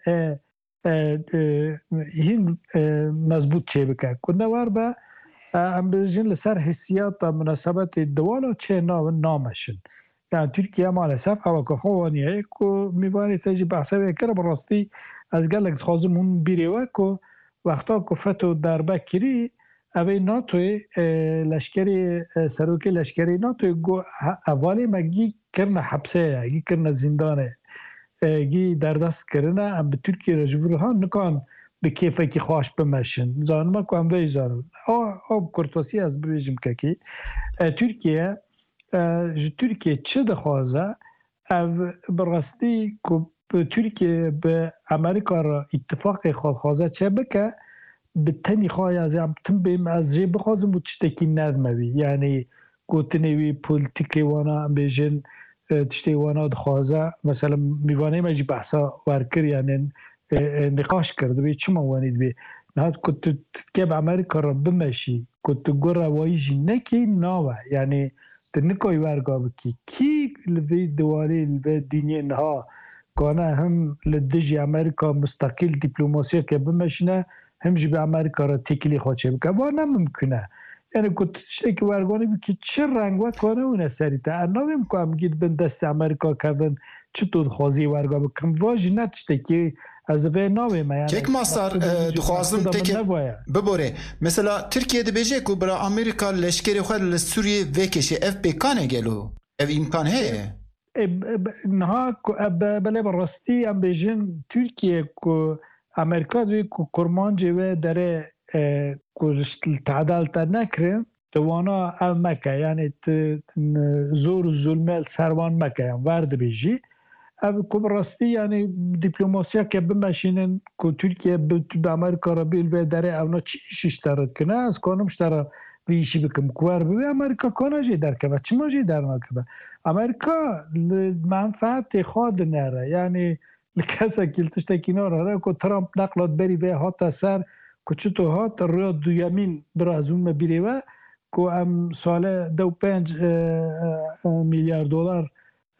این مضبوط چه بکه کنه وار به هم بیشن لسر حسیات مناسبت دوالا چه نامشن یعنی ترکیه مالسف اوه که خوانیه که میبانی تاجی بحثه بکره براستی از گلک خوازم اون بیره که وقتا که فتو دربه کری اوه ناتوی لشکری سروکی لشکری ناتوی گو اولی مگی کرنه حبسه گی کرنه زندانه گی دردست کرنه ام به ترکیه رجبور ها نکان به کیفه که خواهش بمشن زانمه که هم وی زانم آب کرتواسی از ببیجم که که ترکیه ترکیه چه دخوازه او براستی که ترکیه به امریکا را اتفاق خوازه چه بکه به تنی خواهی از هم تن بیم از جه بخوازم و چشتکی نظموی یعنی گوتنوی پولیتیکی وانا بیشن تشتی وانا دخوازه مثلا میوانه مجی بحثا ورکر یعنی نقاش کرده بی چه موانید بی نهاد کت تکیب امریکا را بمشی کت گو روایی جی نکی ناوه یعنی تنکوی ورگا بکی کی لوی دوالی لوی دینی نها کانه هم لدجی امریکا مستقل دیپلوماسی که بمشنه همجی به امریکا را تکلی خواهد بکنه و نممکنه یعنی کتشتی که ورگانی بی که چه رنگ و کانه اونه سری تا اناویم که هم گید بین دست امریکا کردن چطور خوازی ورگا بکن واجی نتشتی که از وی ناویم یعنی یک ماستر دخوازم تکی ببوره مثلا ترکیه ده بیجه که برا امریکا لشکری خواهد لسوریه وکشه اف بیکانه گلو اف امکان هیه نها بله براستی هم بیجن ترکیه که امریکا دوی که کرمانجی و داره تعدال تا نکرم توانا او مکه یعنی زور و ظلمه سروان مکه یعنی ورد بیجی او که براستی یعنی دیپلوماسیا که بمشینن که ترکیه به امریکا را بیل و داره اونا چی ششترد کنه از کانمش داره بیشی بکم کوار بوی امریکا کانا جی در که چی ما جی در نکه امریکا منفعت خواد نره یعنی لکسا کلتش تکینا را که ترامپ نقلات بری به هات سر که چطور هات روی دویمین برازون مبیری و که ام سال دو پنج میلیارد دلار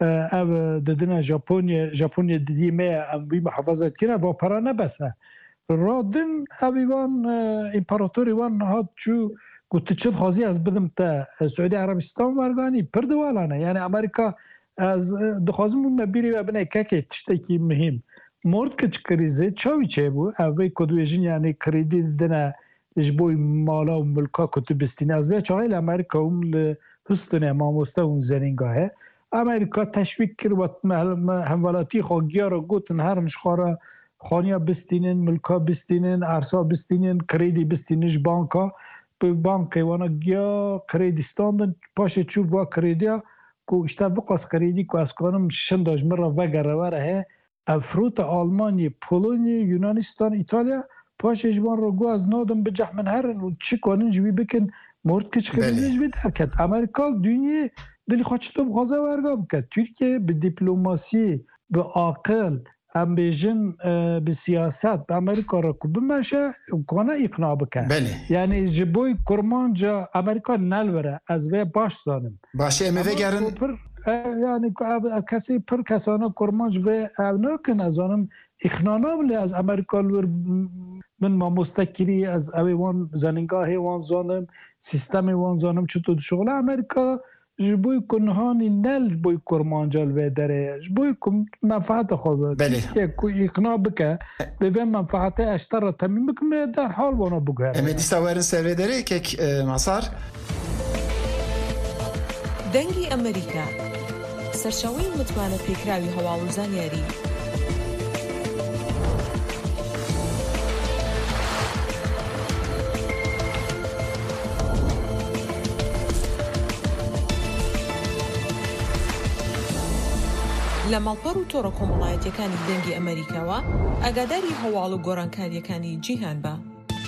او ددن ژاپنیا ژاپنیا دیمه ام بی محافظت کنه با پرا نبسه رادن اویوان امپراتوری وان هات چو گفت چه خاصی از بدم تا سعودی عربستان ورگانی پردوالانه یعنی امریکا از دخوازمون مبیری و بنای که که تشتکی مهم مورد که چه کریزه چاوی چه بو اوی کدویجین یعنی کریدی دنه جبوی مالا و ملکا کتو بستینه از وی چاهی لامریکا اون لحستنه ماموسته اون زنینگاهه امریکا تشویق کرد و همولاتی خواهگیا را گوتن هر مشخواه خانیا بستینن ملکا بستینن ارسا بستینن کریدی بستینش بانکا به بانک وانا گیا کریدیستان پاشه چوب و کریدیا که اشتا بقاس کریدی که از کانم شنداج مرا وگره وره افروت آلمانی پولونی یونانستان ایتالیا پاشه جوان رو گو از نادم به جحمن هرن و چی کنن جوی بکن مورد کچ کریدی جوی درکت امریکا دنیا دلی خواهد چطور بخوازه ورگا بکد ترکیه به دیپلوماسی به عاقل هم بیشن به سیاست به امریکا را که بمشه کنه اقناع بکن بله. یعنی جبوی کرمانجا امریکا نلوره از وی باش زانم باشه امه گرن یعنی کسی پر کسانه کرمانج وی او نکن از آنم اقناع نابلی از امریکا لور من ما مستکری از اوی وان زننگاه وان زانم سیستم وان زانم چطور شغل امریکا جبوی کنهانی نل بوی کرمانجال و داره جبوی کم منفعت خود بله کو اقناع بکه به منفعت اشتر تامین بکنه در حال وانا بگره امیدی سوارن سروی داره که مسار دەنگی ئەمریکا سەرچاوەی متمانە پێکراوی هەواڵ و زانیاری لە ماڵپەڕ و تۆڕە کۆمەڵایەتیەکانی دەنگی ئەمریکاوە ئاگاداری هەواڵ و گۆڕانکاریەکانی جیهان بە.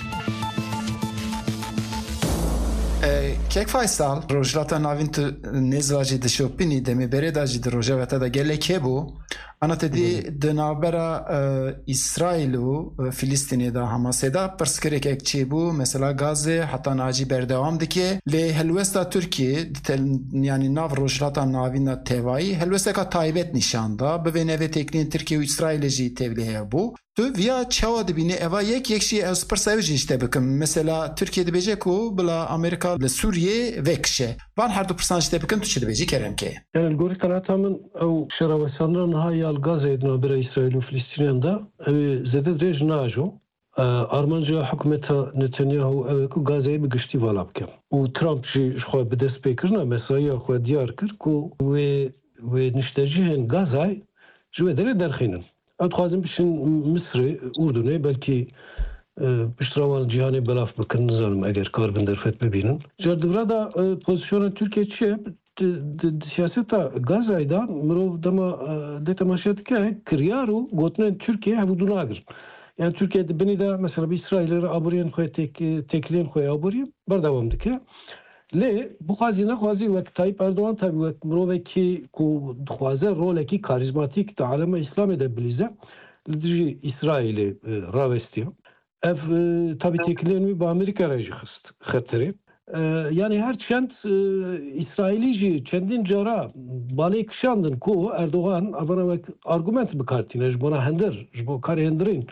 کێک فایسال ڕۆژلاتە ناوین تو نێزراجی دشۆپینی دەمێ بەرێداجی درۆژەوەتە دەگەلێک هێبوو ئەنەتەدی دنابەرە ئیسرائیل و فیلیستینێدا هەماسێدا پرسکرێکێک چێبوو مەسەلا گازێ حتا ناجی بەردەوام دکێ لێ هەلوێستا تورکیە ینی ناو ڕۆژلاتا ناوینە تێوایی هەلوێستێکە تایبەت نیشاندا ببێ نەوێ تێکنین تورکیە و ئیسرائیلژی تێبلێ هەیە بوو تو via çawa dibîne eva yek yekşî ez pirsevî jî işte bikim mesela Türkiye dibêje ku bila Amerika li Sûriye vekişe van her du pirsan jî bikim tu çi dibêjî keremke yani gorî qenata min ew şeravesandina niha ya Gazê navbera İsraîl û Filîstîniyan da ew zêde dirêj najo armanca hikûmeta Netanyahu ew ku Gazeyê bi giştî vala bike û Trump jî ji xwe bi dest pêkirina mesaiya xwe diyar kir ku wê wê niştecihên Gazay ji wê derê derxînin. Ew dixwazin bişin Misrê, Urdunê belkî piştrawan cîhanê belaf bikin nizanim eger kar bin derfet bibînin. Car divra da pozisyona Tirkiye çi ye? Siyaseta Gazayê da mirov dema dê temaşe dike kiryar û gotinên Tirkiye hevûdû nagirin. Yani Türkiye dibinî de mesela bir İsrail'e aboriyên xwe têkiliyên xwe aboriye berdewam dike. Lê bixwazî nexwazî wek Tayyip Erdogan tabi wek mirovekî ku dixwaze rolekî karizmatîk di alema İslamê de bilîze li dijî İsraîlê rawestiye. Ev tabi têkiliyên wî bi Amerîka re jî xist xeterê. Yani her çend İsraîlî jî çendîn cara balê kişandin ku Erdogan avana wek argument bikartîne ji bona hindir ji bo karê hindirîn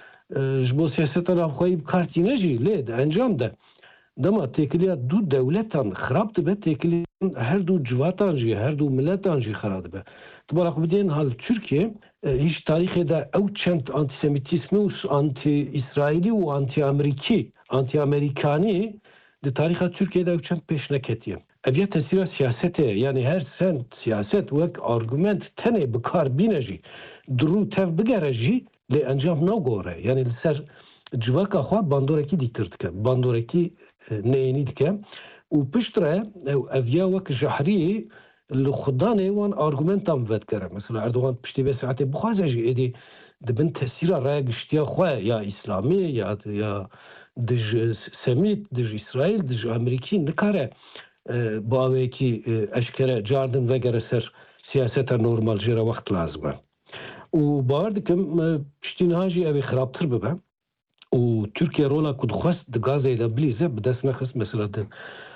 ji bo siyaseta navxweyî bikartîne jî lê di encam de dema têkiliya du dewletan xirab dibe têkiliyan her du civatan jî her du milletan jî xirab dibe. Dibara xwe bidên hal Tirkiye hiç tarîxê de ew çend antisemitîsmî û anti-İsraîlî û anti-Amerîkî anti-Amerîkanî di tarixa Türkiye'de ew çend pêş neketiye. Ev ya tesîra siyasetê yani her sen siyaset wek argument tenê bikar bîne jî dirû tev bigere jî lê encam nagore yani li ser civaka xwe bandorekî dîtir dike bandorekî neyînî dike û piştre ev ya wek jahriyê li xudanê wan argumentan vedkere mesela Erdogan piştî vê saetê bixwaze jî êdî dibin tesîra raya giştiya xwe ya İslamî ya ya dij Semît dij İsraîl dij Amerîkî nikare bavekî eşkere cardin vegere ser siyaseta normal jêra wext lazim e û bawer dikim piştîniha jî ev ê xirabtir bibe û Türkiye rola ku dixwest di Gazê de bilîze bi dest nexist mesela di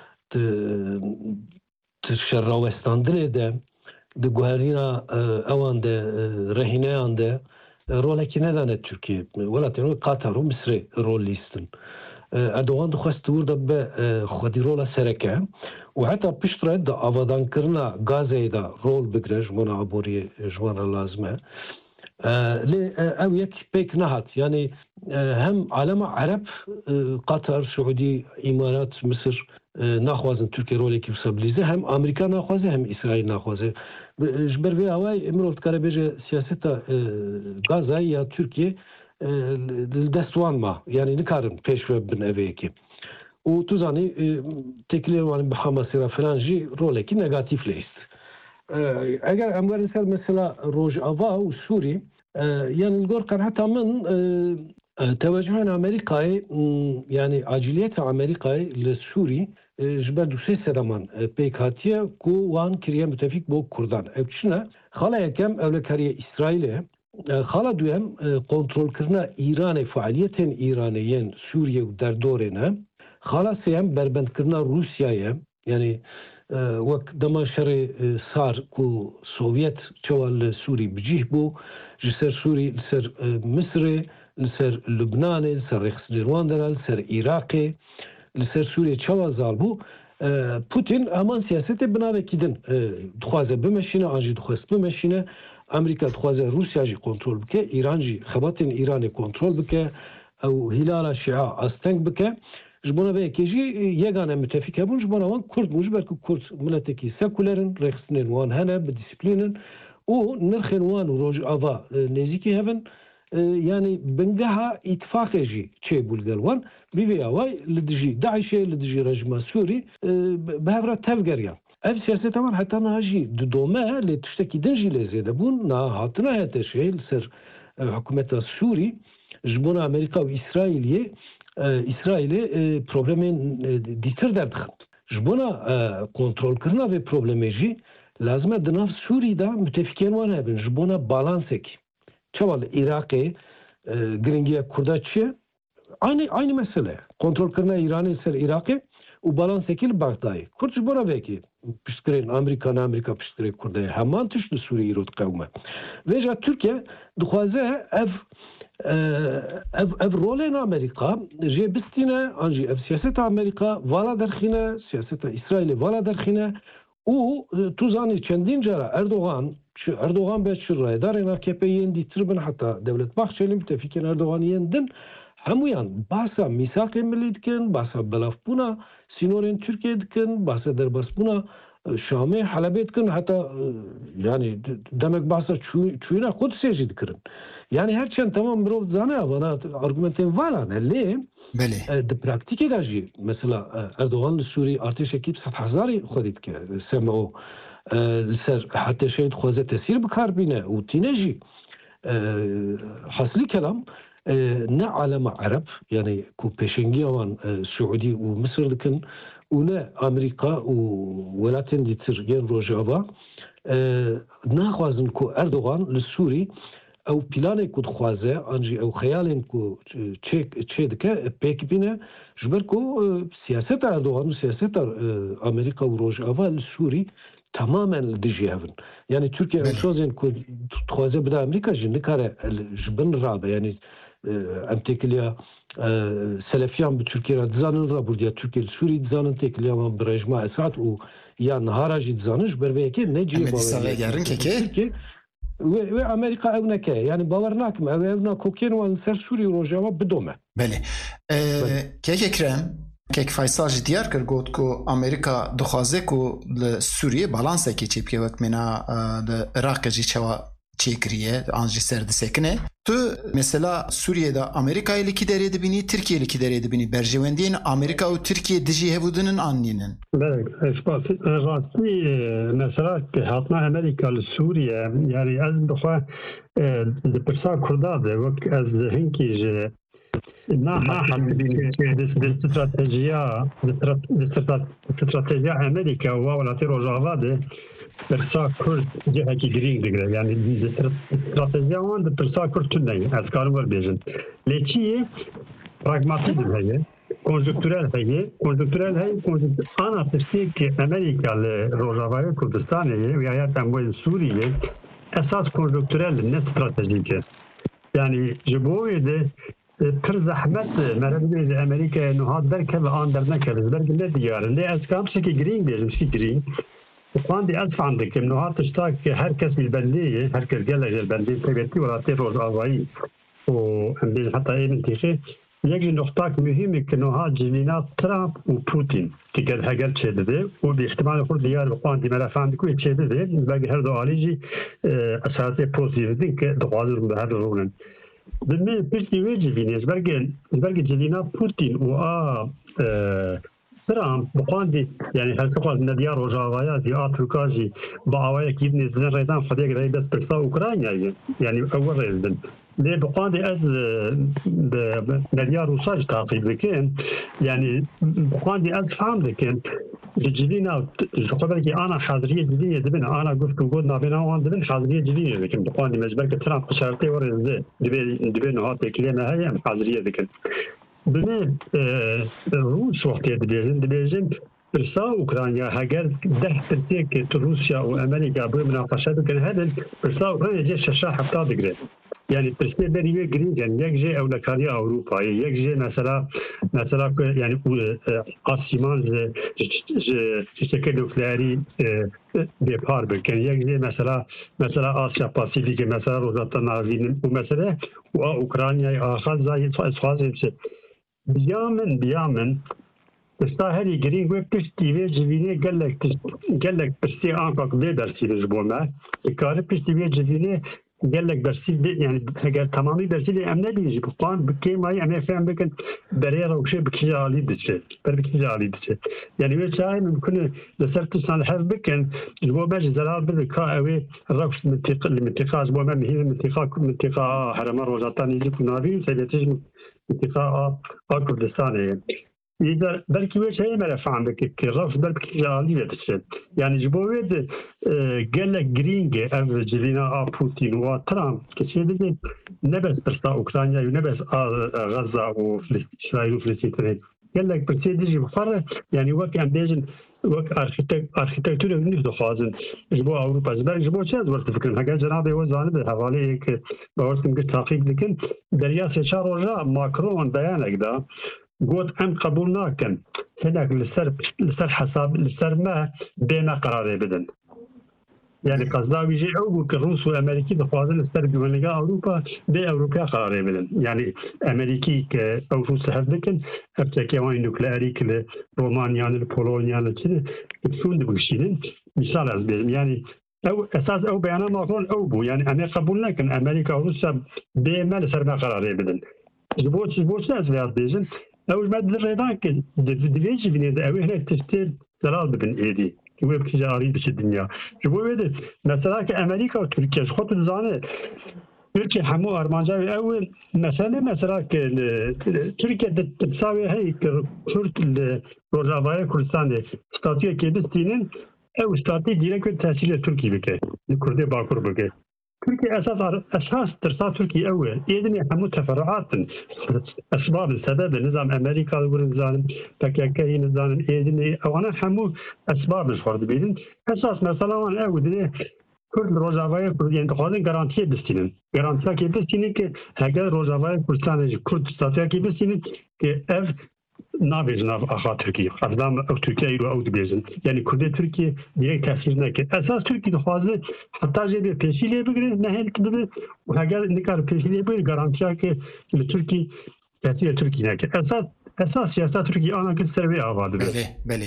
di şerrawestandinê de di guherîna ewan de rehîneyan de rolekî nedane Türkiye welatên Qatar û Misrê rol lîstin. Erdogan dixwest wir de be xwedî rola sereke û heta piştre di avadankirina Gazê de rol bigire ji wana aboriyê ji wana lazim e. Lê ew yek pêk nehat yani hem alema Ereb Qatar, Suudî, İmarat, Misir naxwazin Türkiye rolekî wisa bilîze hem Amerîka naxwaze hem İsraîl naxwaze. Ji ber vê awayê mirov dikare bêje siyaseta Gazayê ya Türkiye li dest wan ma yani nikarin pêş ve bin evê yekê. û tu zanî têkiliyên wan bi Hamasê re filan jî rolekî negatif lêst. Eger em werin ser mesela Rojava û Sûrî yani li gor qeneta min tevecihên Amerîkayê yani aciliyeta Amerîkayê li Sûrî ji ber du sê sedaman pêk hatiye ku wan kiriye müttefîk bo Kurdan. Ev çi ne? Xala yekem ewlekariye İsraîlê xala duyem kontrolkirina İranê faaliyetên İranê yên Sûriye û derdorê ne. Xala sêyem berbendkirina Rûsyayê yani wek dema şerê sar ku Sovyet çawa li Sûrî bicih bû ji ser Sûrî li ser Misrê li ser Lubnanê li ser Rexsîrwan de li ser Iraqê li ser Sûriye çawa zal bû Putin hemen siyasete binavekidin dixwaze bimeşine anjî dixwest bimeşine Amerika dixwaze Rusya jî kontrol bike İran jî xebatên İranê kontrol bike ew hilala şia asteng bike ji bona vê yekê jî yegane müttefîk hebûn ji bona wan Kurd bûn ji ber ku Kurd miletekî sekûlerin rêxistinên wan hene bi dîsîplînin û nirxên wan û rojava nêzîkî hebin yani bingeha îtifaqê jî çêbû li gel wan bî vê away li dijî Daişê li dijî rejima Sûrî bi hev re tev geriyan. Ev siyaseta wan heta niha jî di dome lê tiştekî din jî lê zêde bûn niha hatina heteşê li ser hikûmeta Sûrî ji bona Amerîka û İsraîliyê İsraîlê problemên dîtir derdixin. Ji bona kontrolkirina vê problemê jî lazim e di nav Sûrî de müttefikên wan hebin ji bona balansekî. Çawa li Iraqê giringiya Kurda çi ye? Aynı aynı mesele. Kontrolkirina İranê ser Iraqê û balansekî li Bagdayê. Kurd ji bona vekî piştgirên Amerîka ne Amerîka piştgirê Kurdayê heman tişt li Sûrî îro diqewme. Vê jî Tirkiye dixwaze ev ev ev rolên Amerîka jê bistîne an jî ev siyaseta Amerîka vala derxîne, siyaseta İsraîlê vala derxîne û tu zanî çendîn cara Erdogan Erdogan be çi raydarên A K P yên dîtir bin heta Devlet Bahçeli müttefikên Erdogan yên din hemûyan bahsa mîsaqê millî dikin, bahsa belavbûna sînorên Tirkiye dikin, bahsa derbasbûna Şamê Helebê dikin heta yani demek bahsa çûyîna Qudsê jî dikirin. Yani herçend tamam mirov zane vana argumentên valan lê di praktîkê de jî mesela Erdogan li Sûrî artêşekî sed hezarî xwedî dike S M O li ser hetêşeyê dixwaze tesîr bikar bîne û tîne jî heslî kelam ne alema Ereb yani ku pêşengiya wan Suudî û Misir dikin û ne Amerîka û welatên dîtir yên Rojava naxwazin ku Erdogan li Sûrî ew planê ku dixwaze an jî ew xeyalên ku çê dike pêk bîne ji ber ku siyaseta Erdogan û siyaseta Amerîka û Rojava li Sûrî tamamen li dijî hevin. Yani Türkiye şozên ku dixwaze bide Amerîka jî nikare ji bin rabe yani em têkiliya Selefiyan bi Türkiye re dizanin rabûrdiya Türkiye li Sûrî dizanin têkiliya wan bi rejima Esad û ya nihara jî dizanin ji ber vê yekê ne cî Türkiye ve Amerika ev neke yani bawer nakim ev ev na kokên wan ser Sûrî û Rojava bidome. Belê. Kek Ekrem Kek Faysal jî diyar kir got ku Amerîka dixwaze ku li Sûriyê balansekê çêbike wek mena li Iraqê jî çawa çêkiriye an jî ser disekine. Tu mesela Sûriyê'de Amerîkayê li kî derê dibînî, Tirkiye li kî derê dibînî? Berjewendiyên Amerîka û Tirkiye dijî hevûdinin anînin. Rastî mesela hatna Amerîka li Sûriye yani ez dixwe di pirsa Kurda de wek ez hinkî ji stratejiya stratejiya Amerîka û welatê Rojava de pirsa Kurd cihekî girîng digire yani stratejiya wan di pirsa Kurd tune ez karim werbêjin. Lê çi ye pragmatizm heye, konjüktürel heye, konjüktürel heye, ana tiştê Amerîka li Rojavayê Kurdistanê ye û ya tem wê Sûriyê esas konjüktürel ne stratejîk e. Yani ji bo wê de pir zehmet merhebê li Amerîkayê niha derkeve an dernekeve ji ber ne diyar lê ez kam şekî girîng bêjim şî girîng Xwandî ez fehm dikim niha tişta ki herkes bilbendî ye herkes gelek jilbendî taybetî welatê Rojavayî û em bêjin heta ê min tîxê yek ji noxtak mühim ki niha civîna Trump û Putin ki gel heger çêdibê û bi ihtimalê xwe diyar xwandî me re fehm diku çêdibê belkî her du alî jî esasê pozitif din ki dixwazin bi her rûnin. Dimê piştî wê civînê ji bergê civîna Putin û a Trump bixwandî yani her xwaz nediya Rojavaya zî a Tirka jî bi awayekî nêzînin rêdan xwediyek rê dest pirsa Ukraynayê yani ew rêz bin. Lê bixwandî ez nediya Rûsa jî taqîb dikim yani bixwandî ez fehm dikim ji civîna ji xwe belkî ana xeziriyê civînê dibin ana guftûgû navêna wan dibin xeziriyê civînê dikim bixwandî me ji ber ku Trump şertê we rêzê divê divê niha têkiliyê me heye em xeziriyê dikin. Binê Rûs wextê dibêjin dibêjin pirsa Ukrayna heger deh tirkek Rusya û Amerîka bi münaqeşe dikin hedin pirsa Ukrayna cê şeşa hefta digire. يعني برسي بريوي جرين يعني يجي أولكارية أوروبا يجي مثلا مثلا يعني قاسمان شكل نوكليري بيبار بكن يجي مثلا مثلا آسيا باسيفيك مثلا روزات النازين ومثلا وأوكرانيا آخر زي إسرائيل بيامن بيامن استاهلي جرين وقتش تيجي جبيني قال لك قال لك برسي أنقق بيدرسي الأسبوع كارب تيجي جبيني قال لك برسي يعني قال تمامي برسي لي أمنا بيجي بقان بكي ماي أنا فاهم بكن بريرة وشيء بكي علي دشة بركي علي دشة يعني وشاي ممكن لسرت سنة حرب بكن الأسبوع باجي زلال بالكا أوي الرقص منطقة المنطقة أسبوع ما هي منطقة منطقة حرم روزاتان يجي كنابي سيدتش منطقة كردستان إذا بلكي وش هي ما فهم بك كرف بلكي جالية تشد يعني جبويد قال لك جرينج أو جلينا بوتين وترامب كشيء ده نبس بس أوكرانيا ونبس غزة وإسرائيل وفلسطين قال لك بس يجي بفرق يعني وقت عم بيجن وقت أركيتك أركيتكتورة نفسه خازن جبوا أوروبا زبالك جبوا شيء زورت فكرة هكذا جنابي وزانه بحوالي هيك بورتم قلت تحقيق لكن درياس شهر رجع ماكرون بيانك ده قلت أم قبول ناكن هناك لسر لسر حساب لسر ما بين قرار بدن يعني قصداوي جي أو كروس وأمريكي بخوازن لسر بيونجا أوروبا بي أوروبا قرار بدن يعني أمريكي أو روس هذكن أبتكيوان نوكليري كل رومانيا البولونيا لكن بتسون دبوشين مثال أزبيم يعني أو أساس أو بيانا ماكرون أو بو يعني أنا قبول لكن أمريكا وروسيا بي ما لسر ما قرار بدن جبوت جبوت ساس في أزبيجن أول ما تدري ذاك دفيج بني أوي هنا تشتري زلال بن إيدي كيف بكي جاري بش الدنيا جبوا بيد مثلا كأمريكا وتركيا خط الزانة تركيا حمو أرمانجاوي أول مثلا مثلا تركيا تساوي هي كرت الروجافايا كردستان استاتيا كيدستينين أو استاتي ديرك تحصيل تركي بكي الكردي باكور بكي تركيا أساس أساس ترسا تركيا أول إذن حمو تفرعات أسباب السبب نظام أمريكا ونظام تكاكي نظام إذن أو أنا حمو أسباب الفرد بيدن أساس مثلا أول كرد روجافايا كرد يعني تخاذن garantiye بستينن garantiya ki bistinin ki heger rojaavaya Kurdistan'ı Kurd statüya ki bistinin ki ev نابێژن ئاخا تورکی ئەفدام ئەو تورکیای رو ئەو دەبێژن یعنی کوردی تورکی دیرێک تەفسیر نەکرد ئەساس تورکی دەخوازێت حتا ژێ بێ پێشی لێ بگرێت نەهێلک ببێ و هەگەر نکار پێشی لێ بگرێت گارانتیاکە لە تورکی تەسیرە تورکی نەکرد ئەساس اساس سیاست ترکیه آن که سروی آباد بله بله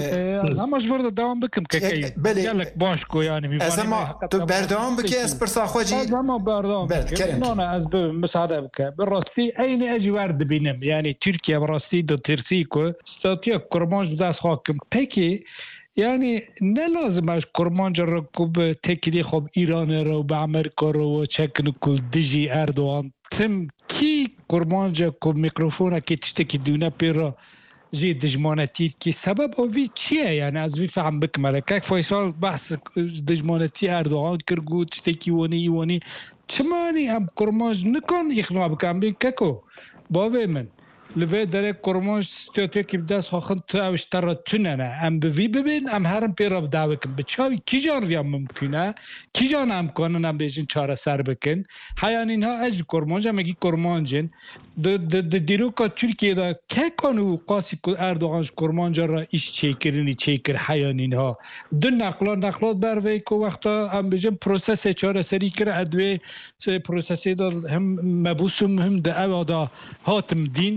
همش ورده دوام بکم که کی بله باش کو یعنی میفهمی ما تو بردام بکی اس پرسا خوجی ما بردام نه از مساعده بک براستی عین اجی ورد بینم یعنی ترکیه براستی دو ترسی کو استاتیا کرمانج دست حاکم پکی یعنی نه لازم از کرمانج رو کوب تکلی خوب ایران رو به امریکا رو چکن کل دیجی اردوغان تم کی کرمانج کو میکروفون کی تشتکی دونه پیرا جی دجمانتی کی سبب اوی چیه یعنی از وی فهم بکمله که فیصل بحث دجمانتی اردوغان کرگو تشتکی ونی ونی چمانی هم کرمانج نکن اخنوا بکن بی ککو باوی من لبه داره کرمانج استاتیک بدست خواهند تو اوشتر را توننه ام بوی ببین ام هرم پی را بدعوه کن بچاوی کی جان ویم ممکنه کی جان هم کنن ام بیشین چاره سر بکن حیان اینها اج کرمانج هم اگی کرمانجین د دیروکا ترکیه دا که کنو قاسی اردوغانش کرمانج را ایش چی کرنی چی کر حیان اینها دو نقلا نقلات بروی که وقتا ام بیشین پروسس چاره سری کر ادوی پروسسی دا هم مبوسم هم دا او دا هاتم دین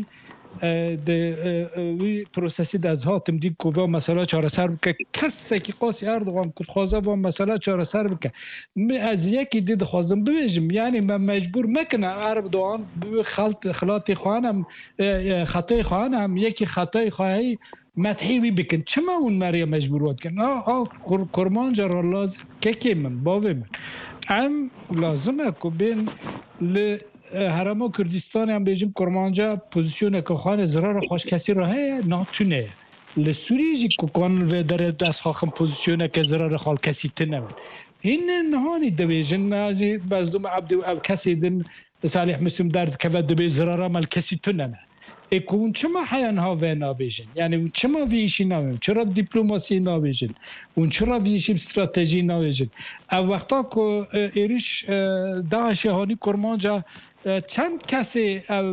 د وی پروسسی د از هاتم دی کوبا مسئله چاره سر بکه کسی که قاسی اردوغان کد خوازه با مسئله چاره سر بکه می از یکی دید خوازم ببیجم یعنی من مجبور مکنه اردوغان خلط خلاطی خواهنم خطای خواهنم یکی خطای خواهی مدحیوی بکن چما اون مریا مجبور واد کن آه آه کرمانج را لازم که که من باوی من ام لازمه که بین ل هرما کردستان هم بیجیم کرمانجا پوزیشن که خانه زرار خوش کسی را هی ناتونه لسوریجی که کانون و در دست خواهم پوزیشن که زرار خال کسی تنم این نهانی دویجن ازی بازدوم عبد و کسی دن صالح مسلم درد که دو بی زرار مال کسی تنم اون چما حیان ها و نابیجن یعنی اون چما ویشی نابیجن چرا دیپلماسی نابیجن اون چرا ویشی استراتژی نابیجن او وقتا که ایریش داعش هانی کرمانجا چند کسی او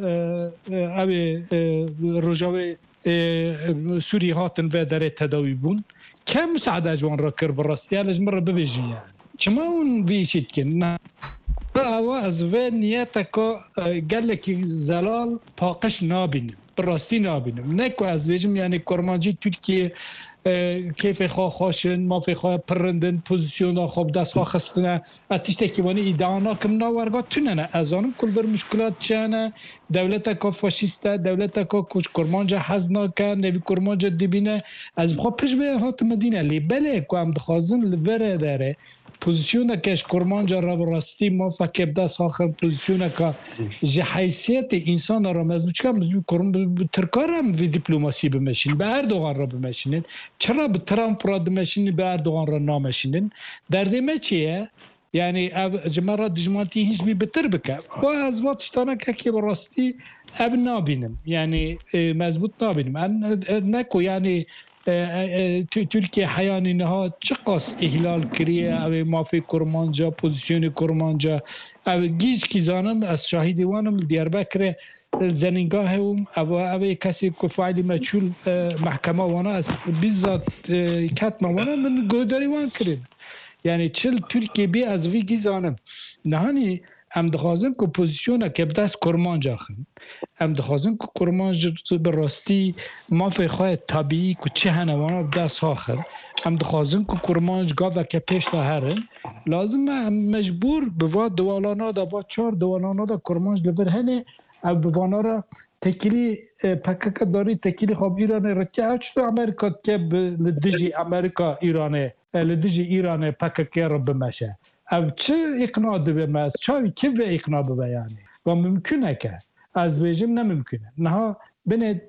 او رجاوی سوری هاتن و داره تداوی بون که مساعده جوان را کر براستی هلش مرا ببیجن یعنی چما اون ویشید که نه او از و نیت که گلکی زلال پاقش نابینم براستی نابینم نه که از ویجم یعنی کرمانجی ترکیه کیف خواه خواشن مافی خواه پرندن پوزیسیون خوب دست خواه خستنه اتیشته که وانی ایدانا کم ناورگا توننه از آنم کل بر مشکلات چانه دولت که فاشیسته دولت که کچ کرمانجا حزنا که نوی کرمانجا دبینه از بخواه پیش به هات مدینه لی بله که هم دخوازن لبره داره پوزیسیونه کهش کرمانجا را براستی ما فکر دست آخر پوزیسیونه که جه حیثیت انسان را مزمون چکم مزمون ترکار هم به دیپلوماسی بمشین به اردوغان را بمشینین چرا به ترامپ را بمشینین به اردوغان را نامشینین دردمه چیه؟ یعنی جمعه دجمانتی هیچ بی بتر بکر و از واتشتانه که که براستی اب نابینم یعنی مضبوط نابینم نکو یعنی ترکیه حیانی نها چه قاس احلال کریه او مافی کرمانجا پوزیسیون کرمانجا او گیز کی زانم از شاهدیوانم دیاربکر زنینگاه هم او او کسی که فعلی مجهول محکمه وانا از بیزاد کتما وانا من گوداری وان کرد یعنی چل ترکیه بی از وی گیزانم نهانی ام دخوازم که پوزیسیونه که بدست کرمانجا خن ام دخوازم که کرمانجا براستی ما فی خواه طبیعی که چه هنوانا بدست آخر ام دخوازم که کرمانجا گاوه که پیش تا هرن لازم ام مجبور بوا دوالانا دا با چار دوالانا دا کرمانجا لبر هنه ام بوانا را تکیلی پکک داری تکیلی خواب ایرانه رچه اچتو امریکا که لدیجی امریکا ایرانه لدیجی ایرانه پکک را بمشه او چه اقناع دو بمست چاوی که به اقناع ببه یعنی و ممکنه که از بیجم نممکنه نها بینه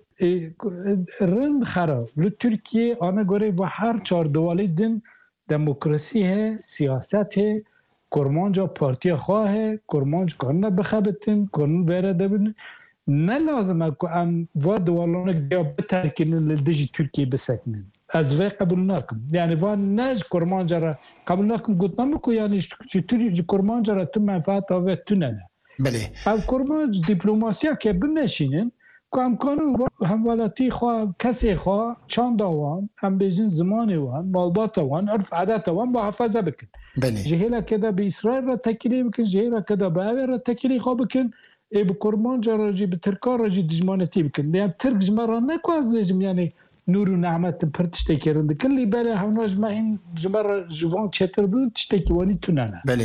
رند خراب رو ترکیه آنه گوره و هر چار دوالی دن دموکراسی ہے سیاست ہے کرمانجا پارتی خواه ہے کرمانج کنه بخبتن کنه بیره دبن نه لازمه که ام و دوالانه گیا بترکنن لدیجی ترکیه بسکنن از وی قبول نکن یعنی وان نج کرمانجا را قبول نکن گفت نمیکو یعنی چطوری کرمانجا را تو منفعت آوه تو نه بله او کرمانج دیپلوماسیا که بنشینن که امکانو هم ولتی خواه کسی خواه چند آوان هم بیزین زمانی وان مالبات وان عرف عادت وان با حفظه بکن بله جهیلا که دا به اسرائیل را تکیلی بکن جهیلا که دا به اوه را تکیلی خواه بکن ای به کرمانجا را جی به ترکار را جی دجمانتی بکن یعنی ترک جمع را نکو از دیجم یعنی نور و نعمت پرتش تکرنده کلی بله هموناش ما این جمع جوان چطر بود تشتکی وانی تونانه بله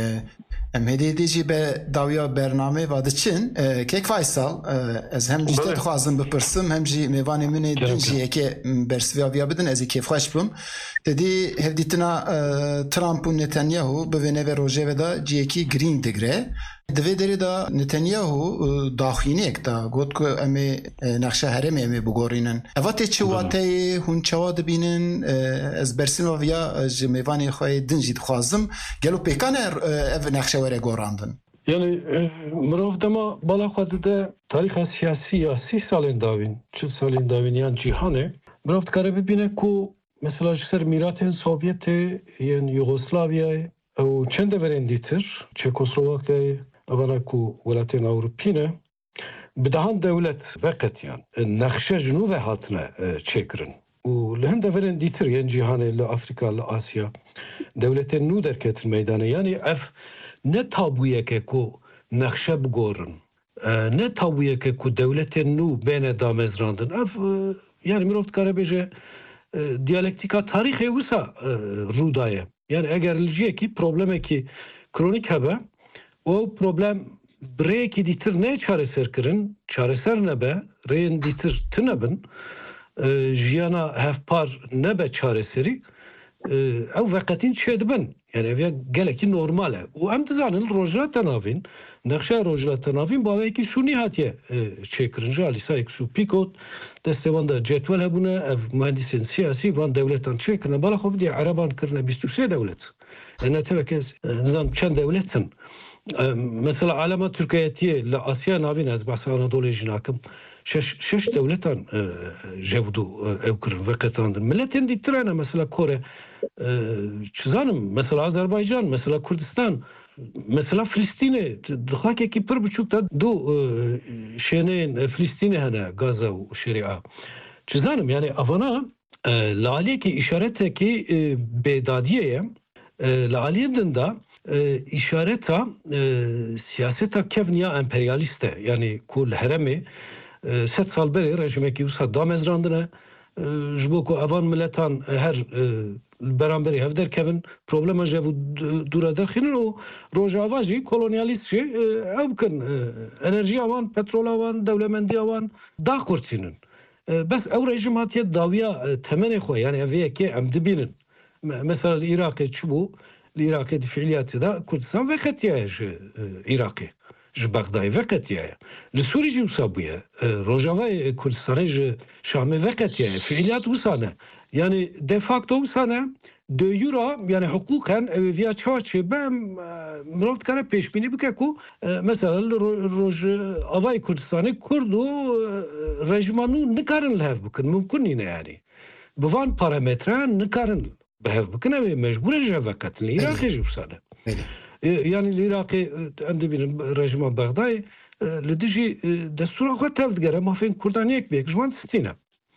ام هدی دیجی به داویا برنامه واده چین که فایسال از هم جیده خوازم بپرسم هم جی میوانی منی دیجی که برسویا بیا بدن از که خوش بم دیدی هفدیتنا ترامپ و نتانیاهو بوینه و روژه ودا جی که گرین دگره دوی داری دا نتانیاهو داخینه اک دا گوت که امی نقشه هرم امی بگورینن اواتی چه واتی هون چوا دبینن از برسیم و ویا جمیوانی خواهی دنجید خوازم گلو پیکان او نقشه وره گوراندن یعنی مروف دما بالا خواهد ده تاریخ سیاسی یا سی سالین داوین چل سالین داوین یان جیهانه مروف دکاره ببینه که مثلا جسر میرات سوویت یعنی یوگسلاویای او چند برندیتر چکسلواکی اولا کو ولاتین اوروپینه بدهان دولت وقت یان نقشه جنوب هاتنه چکرن و لهم دولت دیتر یعنی جهان لافریقا لآسیا دولت نو در کتر میدانه یعنی اف نه تابویه که کو نقشه بگورن نه تابویه که کو دولت نو بین دامزراندن اف یعنی میروفت کاره بیجه دیالکتیکا تاریخ وسا رودایه yani eğer ilgiye ki probleme ki kronik hebe o problem breki ditir ne çareser kirin çareser ne be reyin ditir tınabın jiyana hefpar ne be çareseri ev vakatin çedibin yani ev geleki normale o em dizanın rojla tanavin nakşa rojla tanavin bavê ki şuni hatiye çekirin jalisa ek şu pikot destevanda cetvel hebune ev mühendisin siyasi van devletan çekirine bala xov diye Araban kirine بیست و سه devlet yani tevekez nizam çend devletin mesela alama Türkiye'ye la Asya navin az bahsa Anadolu jinakim شش شش دولتان جودو او کرن وقتاندن ملتین دیترانه مثلا کره چزانم مثلا آذربایجان مثلا کردستان مثلا فلسطین دخاکی کی پر بچوک تا دو شنین فلسطین هنه غزه و شریعه چزانم یعنی افانا لالیه کی اشارته کی بدادیه لالیه دنده işareta siyaseta kevniya emperyaliste yani kul heremi set sal beri rejimeki usa damezrandına jbo ko avan milletan her beramberi hevder kevin problema jevu dura dakhinin o rojavaji kolonyalist şey evkin enerji avan petrol avan devlemendi avan da kurtsinin bes ev rejim hatiye daviya temene xo yani eviyeki emdibinin mesela Irak'ı çubu العراقي فعاليات دا كردستان وقتيا عراقي ج بغداد وقتيا لسوري جو صابيه روجاوا كردستان ج شام وقتيا فعاليات وسانه يعني de facto وسانه de yura yani hukuken via çarçı ben mravt kare peşbini bike ku mesela roj avay Kurdistan'ı kurdu rejimanu nikarin lev bukun mümkün yine yani bu van parametre nikarin بهذا بكنا مجبور جوابات العراقي جوسانه يعني العراقي عند بين رجم بغداد لدجي دستور خاطر تلقى ما فين كردانيك بيك جوان ستينا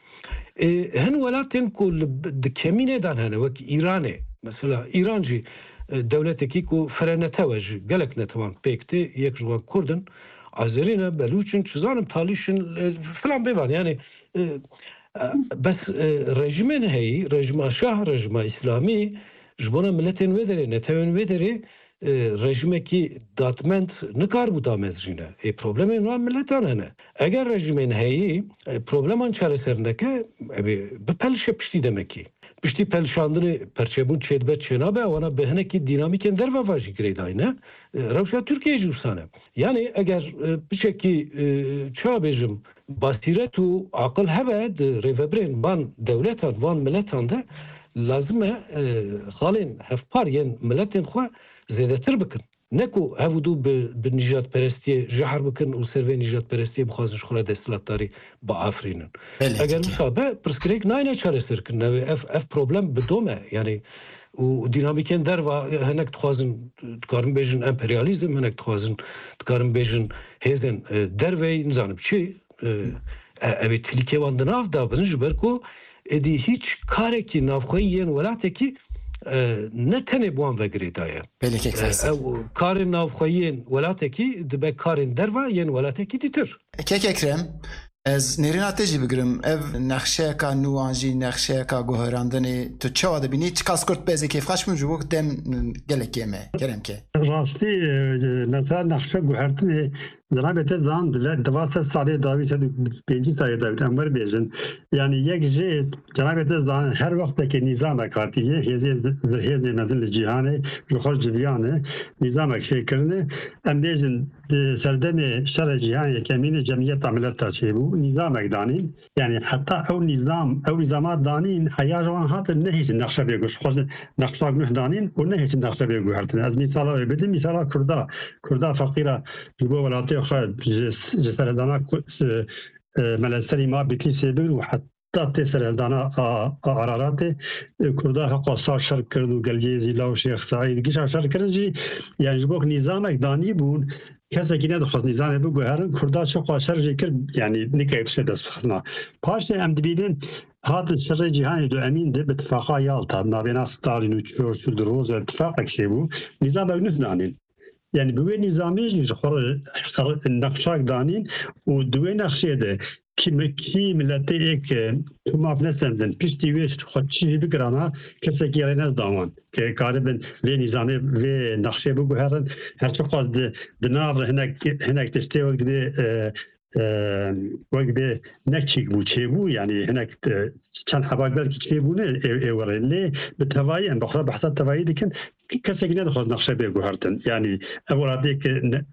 هن ولاتن كل دكمينه دان هنا وك ايراني مثلا ايرانجي دولتك كو فرنتوج قالك نتوان بيكتي يك جوان كردن azerina beluçin çizanım talişin falan bir var yani بس رژیم هایی رژیم شاه رژیم اسلامی جبنا ملتین ودری نتوان ودری رژیم کی داتمنت نکار بود آموزشینه ای پروبلمی نوع ملتان هنه اگر رژیم هایی پروبلمان چاره سرنده که بپلش پشتی دمکی پشتی پلشاندن پرچبون چیدبت چنابه وانا بهنه کی دینامیکن در وفاجی کرید aynı روشا Türkiye جورسانه yani eğer بشکی چه بیجم basiret u akıl heve de revebrin van devletan van milletan da lazım e halin hevpar yen milletin xwe zedetir bikin neku hevudu bi nijat perestiye jahar bikin u serve nijat perestiye bixwazin xwe destlatdarî ba afrînin eger misabe pirsgirêk nayne çareserkin ev ev problem bidome yani و دینامیکن در و هنک تخوازن دکارم بیشن امپریالیزم هنک تخوازن دکارم بیشن هزن در وی نزانم چی اوی تلیکه واندن آف دا بزنج برکو ادی هیچ کاری که نافخوی ین ولاته کی نه تنه بوان وگری دایه او کار نافخوی ین ولاته کی دبه کارین در و ین ولاته کی دیتر کک اکرم از نرین آتیجی بگرم اف نقشه کا نوانجی نقشه کا گوهراندنی تو چه واده بینی چه کاس کرد بیزی که فخش من جوک دم گلکیمه کرم که راستی مثلا نقشه گوهردنی جنابت زان بله دواسه سالی داوی شد پنجی سالی داوی امر بیشن یعنی یک جه جنابت زان هر وقت که نظام کارتیه هزی هزی نزل جهانه جوخر جویانه نظام که کرده ام بیشن سردم شر جهانی کمین جمعیت عملت تشیبو نظام دانین یعنی حتی او نظام او نظامات دانین حیاجوان هات نهیچ نقشه بیگوش خود نقشه گوش دانین و نهیچ نقشه بیگوهردن از مثال بدیم مثال کردا کردا فقیره جبو ولاتی خود جسر دانا ملسری ما بکی سیبر و حتی تسر دانا قرارات کردا قصار شرک کرد و گلجیزی لاو شیخ سعید گیش شرک کرد جی یعنی جبوک نظام دانی بون کسی که ندخواست نظام بگوهرن کردا چه قاشر جی کرد یعنی نکایب سه دست خرنا پاش ام دبیدن هات سر جهانی دو امین ده باتفاقا یالتا نابینا ستالین و چورچول دروز و اتفاق اکسی بو نظام بگنف دانین yani bu nizami xor naqşak danin u duve naqşe de kim ki millete ek tu mafnesenden pişti ve xotçi bir grana kesek yerine zaman ke galiben ve nizami ve naqşe bu herin her çok az de binav henek henek teste o gibi وقتی نکچیک بود چه بود یعنی هنگ چند حباگدار که چه بود نه اولی به توایی ان بخدا بحث توایی دیکن کسی که ندخواد نقشه بگوهردن یعنی اولاتی که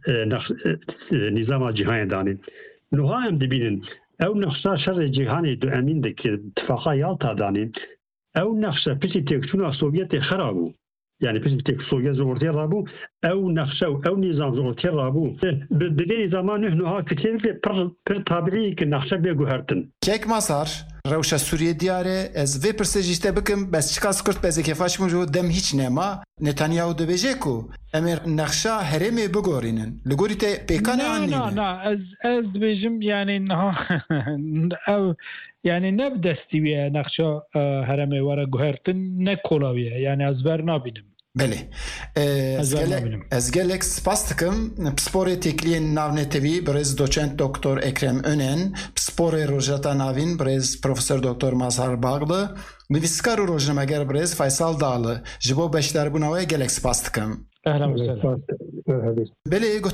نظام جهانی دانین نوها هم دبینن او نقشه شر جهانی دو امین ده که اتفاقا یالتا دانین او نقشه پیسی تکتون سوویت خرابو يعني بس بتكسوجا زورتي رابو او نقشه او نظام زورتي رابو بدي زمان هنا ها كتير في بر بر طابعي كنقشه بيجوهرتن کیک ماسار روشا سوریه دیاره از وی پرسجیشته بکم بس چکاس کرد بس که فاش موجو دم هیچ نما نتانیاهو دبیجه کو امر نقشه هرمی بگورینن لگوری ته پیکانه عنینه نه نه از از بيجم يعني انها او يعني نبدستي بها نقشه هرمي ورا جوهرتن نكولاويه يعني از بر نابينم بله از گلک سپاس دکم پسپور تکلی ناونتوی برز دوچنت دکتر اکرم önен پسپور روجتا ناوین برز پروفسور دکتر مازهر باغlı نویسکار روجنامه‌گر برز فیصل داlı جبو بشدار بوناوی گلک سپاس دکم اهلا وسهلا بله